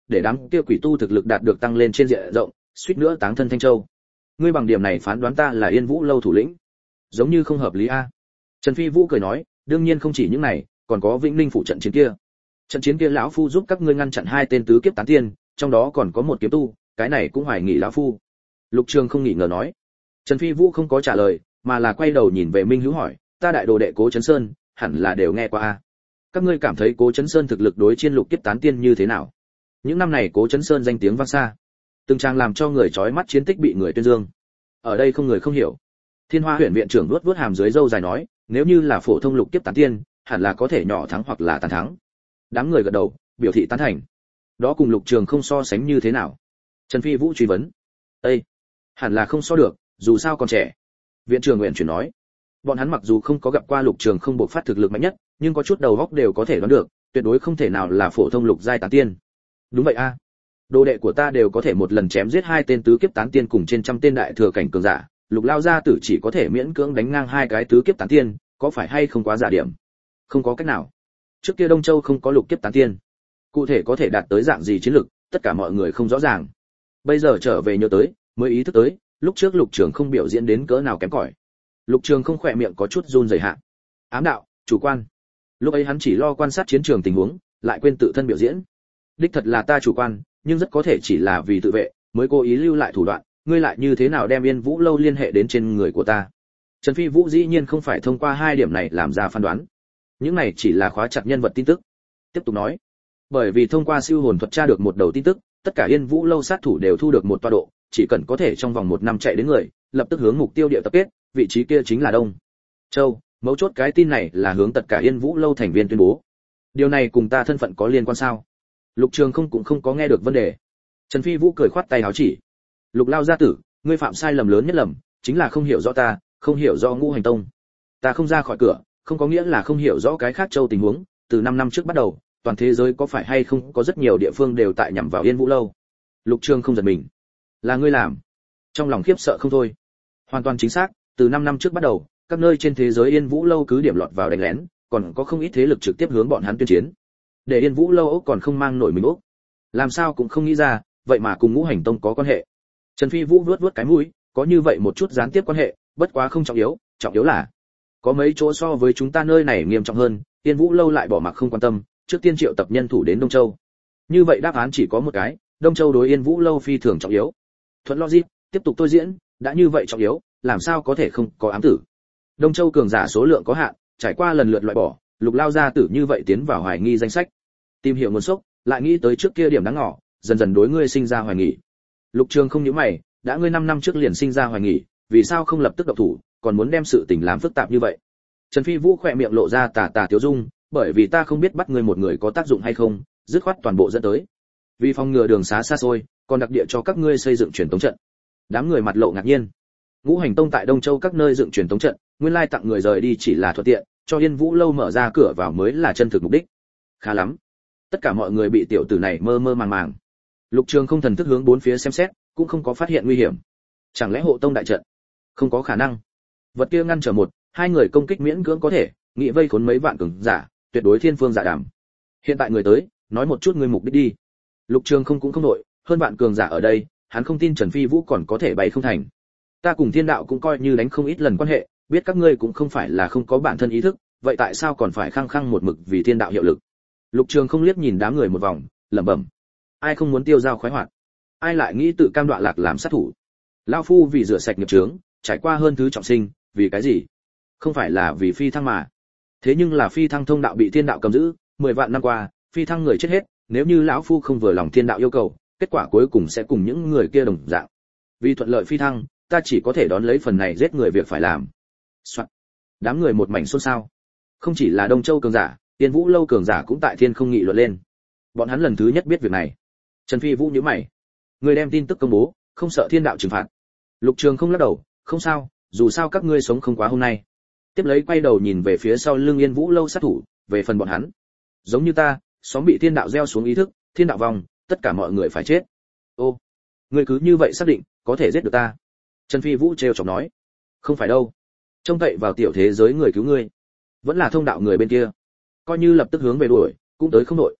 Speaker 1: để đám kia quỷ tu thực lực đạt được tăng lên trên diện rộng, suýt nữa táng thân Thanh Châu. Ngươi bằng điểm này phán đoán ta là Yên Vũ lâu thủ lĩnh, giống như không hợp lý a. Trần Phi Vũ cười nói, đương nhiên không chỉ những này, còn có Vĩnh Ninh phụ trận chiến kia. Trận chiến kia lão phu giúp các ngươi ngăn chặn hai tên tứ kiếp tán tiên, trong đó còn có một kiếm tu, cái này cũng hoài nghi lão phu. Lục Trường không nghỉ ngờ nói. Trần Phi Vũ không có trả lời, mà là quay đầu nhìn về Minh Hữu hỏi, ta đại đồ đệ Cố Chấn Sơn, hẳn là đều nghe qua a. Các ngươi cảm thấy Cố Chấn Sơn thực lực đối chiến lục kiếp tán tiên như thế nào? Những năm này Cố Chấn Sơn danh tiếng vang xa, từng trang làm cho người chói mắt chiến tích bị người tuyên dương. Ở đây không người không hiểu. Thiên Hoa Huyền viện trưởng nuốt nuốt hàm dưới râu dài nói, nếu như là phổ thông lục kiếp tán tiên, hẳn là có thể nhỏ thắng hoặc là tàn thắng. Đám người gật đầu, biểu thị tán thành. Đó cùng Lục Trường không so sánh như thế nào? Trần Phi Vũ truy vấn. Ê, hẳn là không so được, dù sao còn trẻ. Viện trưởng nguyện chuyển nói. Bọn hắn mặc dù không có gặp qua Lục Trường không bộc phát thực lực mạnh nhất, nhưng có chút đầu óc đều có thể đoán được, tuyệt đối không thể nào là phổ thông lục giai tán tiên. Đúng vậy a. Đồ đệ của ta đều có thể một lần chém giết hai tên tứ kiếp tán tiên cùng trên trăm tên đại thừa cảnh cường giả, Lục lao gia tử chỉ có thể miễn cưỡng đánh ngang hai cái tứ kiếp tán tiên, có phải hay không quá giả điểm? Không có cách nào. Trước kia Đông Châu không có lục kiếp tán tiên, cụ thể có thể đạt tới dạng gì chiến lực, tất cả mọi người không rõ ràng. Bây giờ trở về nhớ tới, mới ý thức tới, lúc trước Lục Trường không biểu diễn đến cỡ nào kém cỏi. Lục Trường không khỏe miệng có chút run rẩy hạ. Ám đạo, chủ quan. Lúc ấy hắn chỉ lo quan sát chiến trường tình huống, lại quên tự thân biểu diễn. Đích thật là ta chủ quan, nhưng rất có thể chỉ là vì tự vệ, mới cố ý lưu lại thủ đoạn, ngươi lại như thế nào đem Yên Vũ lâu liên hệ đến trên người của ta? Trần Phi Vũ dĩ nhiên không phải thông qua hai điểm này làm ra phán đoán. Những này chỉ là khóa chặt nhân vật tin tức. Tiếp tục nói, bởi vì thông qua siêu hồn thuật tra được một đầu tin tức, tất cả Yên Vũ lâu sát thủ đều thu được một tọa độ, chỉ cần có thể trong vòng một năm chạy đến người, lập tức hướng mục tiêu địa tập kết, vị trí kia chính là Đông Châu. Mấu chốt cái tin này là hướng tất cả Yên Vũ lâu thành viên tuyên bố. Điều này cùng ta thân phận có liên quan sao? Lục Trường không cũng không có nghe được vấn đề. Trần Phi Vũ cười khoát tay áo chỉ. Lục lao gia tử, ngươi phạm sai lầm lớn nhất lầm, chính là không hiểu rõ ta, không hiểu rõ Ngũ Hành Tông. Ta không ra khỏi cửa, không có nghĩa là không hiểu rõ cái khác châu tình huống, từ năm năm trước bắt đầu, toàn thế giới có phải hay không có rất nhiều địa phương đều tại nhằm vào Yên Vũ lâu. Lục Trường không giật mình. Là ngươi làm? Trong lòng khiếp sợ không thôi. Hoàn toàn chính xác, từ năm năm trước bắt đầu, các nơi trên thế giới Yên Vũ lâu cứ điểm lọt vào đánh lén, còn có không ít thế lực trực tiếp hướng bọn hắn tuyên chiến. Để Yên Vũ lâu Ốc còn không mang nổi mình Ốc. Làm sao cũng không nghĩ ra, vậy mà cùng Ngũ Hành Tông có quan hệ. Trần Phi Vũ vuốt vuốt cái mũi, có như vậy một chút gián tiếp quan hệ, bất quá không trọng yếu, trọng yếu là có mấy chỗ so với chúng ta nơi này nghiêm trọng hơn, Yên Vũ lâu lại bỏ mặc không quan tâm, trước tiên triệu tập nhân thủ đến Đông Châu. Như vậy đáp án chỉ có một cái, Đông Châu đối Yên Vũ lâu phi thường trọng yếu. Thuận logic, tiếp tục tôi diễn, đã như vậy trọng yếu, làm sao có thể không có ám tử. Đông Châu cường giả số lượng có hạn, trải qua lần lượt loại bỏ, Lục lao gia tử như vậy tiến vào hoài nghi danh sách. Tìm hiểu nguồn sốc, lại nghĩ tới trước kia điểm đáng ngỏ, dần dần đối ngươi sinh ra hoài nghi. Lục Trường không nhíu mày, đã ngươi năm năm trước liền sinh ra hoài nghi, vì sao không lập tức động thủ, còn muốn đem sự tình làm phức tạp như vậy? Trần Phi Vũ khỏe miệng lộ ra tà tà tiếu dung, bởi vì ta không biết bắt ngươi một người có tác dụng hay không, dứt khoát toàn bộ dẫn tới. Vì phòng ngừa đường xá xa xôi, còn đặc địa cho các ngươi xây dựng truyền tống trận. Đám người mặt lộ ngạc nhiên. Ngũ Hành Tông tại Đông Châu các nơi dựng truyền tống trận, nguyên lai tặng người rời đi chỉ là thuận tiện, cho Yên Vũ lâu mở ra cửa vào mới là chân thực mục đích. Khá lắm. Tất cả mọi người bị tiểu tử này mơ mơ màng màng. Lục Trường không thần thức hướng bốn phía xem xét, cũng không có phát hiện nguy hiểm. Chẳng lẽ hộ tông đại trận? Không có khả năng. Vật kia ngăn trở một, hai người công kích miễn cưỡng có thể, nghị vây khốn mấy vạn cường giả, tuyệt đối thiên phương dạ đàm. Hiện tại người tới, nói một chút ngươi mục đích đi. Lục Trường không cũng không đội, hơn vạn cường giả ở đây, hắn không tin Trần Phi Vũ còn có thể bay không thành. Ta cùng Thiên đạo cũng coi như đánh không ít lần quan hệ, biết các ngươi cũng không phải là không có bản thân ý thức, vậy tại sao còn phải khăng khăng một mực vì Thiên đạo hiệu lực? Lục Trường không liếc nhìn đám người một vòng, lẩm bẩm. Ai không muốn tiêu dao khoái hoạt? Ai lại nghĩ tự cam đoạ lạc làm sát thủ? Lão phu vì rửa sạch nghiệp chướng, trải qua hơn thứ trọng sinh, vì cái gì? Không phải là vì phi thăng mà. Thế nhưng là phi thăng thông đạo bị Thiên đạo cầm giữ, mười vạn năm qua, phi thăng người chết hết, nếu như lão phu không vừa lòng Thiên đạo yêu cầu, kết quả cuối cùng sẽ cùng những người kia đồng dạng. Vì thuận lợi phi thăng, ta chỉ có thể đón lấy phần này giết người việc phải làm. Soạn. Đám người một mảnh xôn xao. Không chỉ là Đông Châu cường giả, Tiên Vũ lâu cường giả cũng tại thiên không nghị luận lên. Bọn hắn lần thứ nhất biết việc này. Trần Phi Vũ nhíu mày. Người đem tin tức công bố, không sợ Thiên đạo trừng phạt. Lục Trường không lắc đầu, không sao, dù sao các ngươi sống không quá hôm nay. Tiếp lấy quay đầu nhìn về phía sau lưng Yên Vũ lâu sát thủ, về phần bọn hắn, giống như ta, xóm bị Thiên đạo gieo xuống ý thức, Thiên đạo vòng, tất cả mọi người phải chết. Ô, ngươi cứ như vậy xác định có thể giết được ta? Trần Phi Vũ trêu chọc nói. Không phải đâu, trông cậy vào tiểu thế giới người cứu ngươi, vẫn là thông đạo người bên kia, coi như lập tức hướng về đuổi, cũng tới không đội.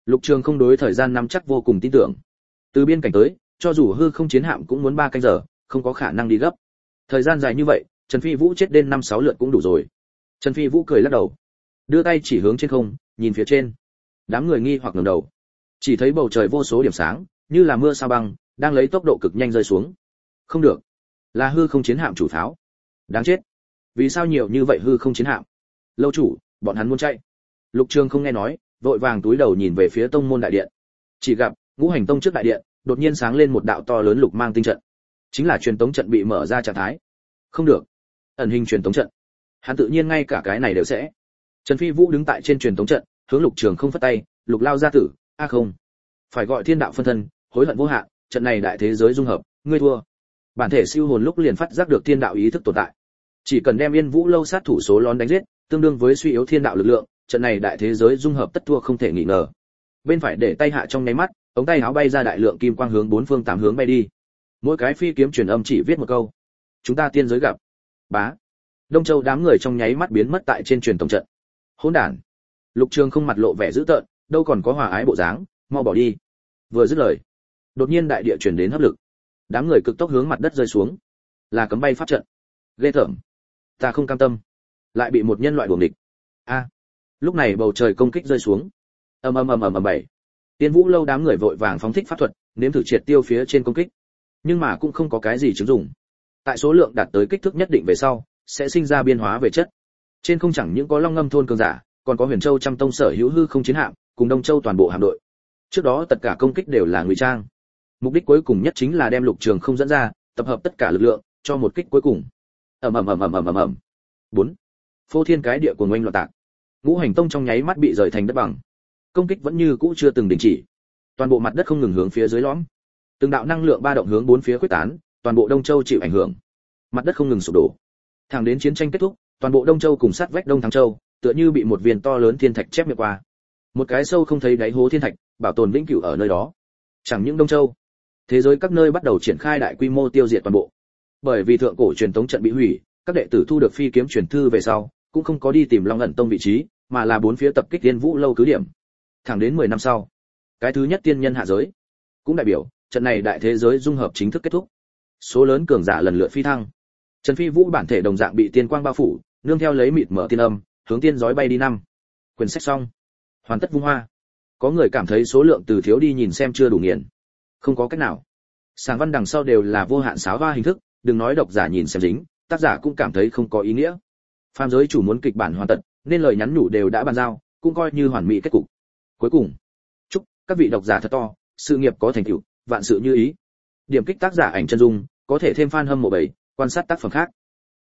Speaker 1: Lục Trường không đối thời gian nắm chắc vô cùng tin tưởng. Từ biên cảnh tới, cho dù hư không chiến hạm cũng muốn ba canh giờ, không có khả năng đi gấp. Thời gian dài như vậy, Trần Phi Vũ chết đến năm sáu lượt cũng đủ rồi. Trần Phi Vũ cười lắc đầu, đưa tay chỉ hướng trên không, nhìn phía trên. Đám người nghi hoặc ngẩng đầu, chỉ thấy bầu trời vô số điểm sáng, như là mưa sao băng, đang lấy tốc độ cực nhanh rơi xuống. Không được, là hư không chiến hạm chủ pháo. Đáng chết, vì sao nhiều như vậy hư không chiến hạm? Lâu chủ, bọn hắn muốn chạy. Lục Trường không nghe nói, vội vàng túi đầu nhìn về phía tông môn đại điện. Chỉ gặp Ngũ Hành Tông trước đại điện, đột nhiên sáng lên một đạo to lớn lục mang tinh trận. Chính là truyền tống trận bị mở ra trạng thái. Không được, ẩn hình truyền tống trận. Hắn tự nhiên ngay cả cái này đều sẽ. Trần Phi Vũ đứng tại trên truyền tống trận, hướng Lục Trường không phất tay, "Lục lao gia tử, a không, phải gọi thiên đạo phân thân, hối hận vô hạn, trận này đại thế giới dung hợp, ngươi thua." Bản thể siêu hồn lúc liền phát giác được thiên đạo ý thức tồn tại. Chỉ cần đem Yên Vũ lâu sát thủ số lón đánh giết, tương đương với suy yếu thiên đạo lực lượng, trận này đại thế giới dung hợp tất thua không thể nghi ngờ. Bên phải để tay hạ trong nháy mắt, ống tay áo bay ra đại lượng kim quang hướng bốn phương tám hướng bay đi. Mỗi cái phi kiếm truyền âm chỉ viết một câu: "Chúng ta tiên giới gặp." Bá. Đông Châu đám người trong nháy mắt biến mất tại trên truyền tổng trận. Hỗn đản. Lục Trường không mặt lộ vẻ dữ tợn, đâu còn có hòa ái bộ dáng, mau bỏ đi. Vừa dứt lời, đột nhiên đại địa truyền đến hấp lực. Đám người cực tốc hướng mặt đất rơi xuống. Là cấm bay pháp trận. Ghê tởm. Ta không cam tâm, lại bị một nhân loại đuổi địch. A. Lúc này bầu trời công kích rơi xuống. Ầm ầm ầm ầm ầm bảy. Tiên Vũ lâu đám người vội vàng phóng thích pháp thuật, nếm thử triệt tiêu phía trên công kích. Nhưng mà cũng không có cái gì chứng dụng. Tại số lượng đạt tới kích thước nhất định về sau, sẽ sinh ra biên hóa về chất. Trên không chẳng những có Long Ngâm thôn cường giả, còn có Huyền Châu trăm tông sở hữu hư không chiến hạm, cùng Đông Châu toàn bộ hạm đội. Trước đó tất cả công kích đều là ngụy trang. Mục đích cuối cùng nhất chính là đem Lục Trường không dẫn ra, tập hợp tất cả lực lượng, cho một kích cuối cùng. Ầm ầm ầm ầm ầm ầm ầm. bốn. Phô thiên cái địa của ngoanh loạn tạc. Ngũ Hành Tông trong nháy mắt bị rời thành đất bằng. Công kích vẫn như cũ chưa từng đình chỉ. Toàn bộ mặt đất không ngừng hướng phía dưới lõm. Từng đạo năng lượng ba động hướng bốn phía khuếch tán, toàn bộ Đông Châu chịu ảnh hưởng. Mặt đất không ngừng sụp đổ. Thẳng đến chiến tranh kết thúc, toàn bộ Đông Châu cùng sát vách Đông Thắng Châu, tựa như bị một viên to lớn thiên thạch chép miệng qua. Một cái sâu không thấy đáy hố thiên thạch, bảo tồn vĩnh cửu ở nơi đó. Chẳng những Đông Châu, thế giới các nơi bắt đầu triển khai đại quy mô tiêu diệt toàn bộ. Bởi vì thượng cổ truyền tống trận bị hủy, các đệ tử thu được phi kiếm truyền thư về sau, cũng không có đi tìm Long Ẩn Tông vị trí, mà là bốn phía tập kích Tiên Vũ lâu cứ điểm. Thẳng đến mười năm sau, cái thứ nhất tiên nhân hạ giới, cũng đại biểu trận này đại thế giới dung hợp chính thức kết thúc. Số lớn cường giả lần lượt phi thăng. Trần Phi Vũ bản thể đồng dạng bị tiên quang bao phủ, nương theo lấy mịt mở tiên âm, hướng tiên giói bay đi năm. Quyển sách xong, hoàn tất vung hoa. Có người cảm thấy số lượng từ thiếu đi nhìn xem chưa đủ nghiền. Không có cách nào. Sàng văn đằng sau đều là vô hạn sáo hoa hình thức, đừng nói độc giả nhìn xem dính, tác giả cũng cảm thấy không có ý nghĩa. Phàm giới chủ muốn kịch bản hoàn tật, nên lời nhắn nhủ đều đã bàn giao, cũng coi như hoàn mỹ kết cục. Cuối cùng, chúc các vị độc giả thật to, sự nghiệp có thành tựu, vạn sự như ý. Điểm kích tác giả ảnh chân dung, có thể thêm fan hâm mộ bảy, quan sát tác phẩm khác.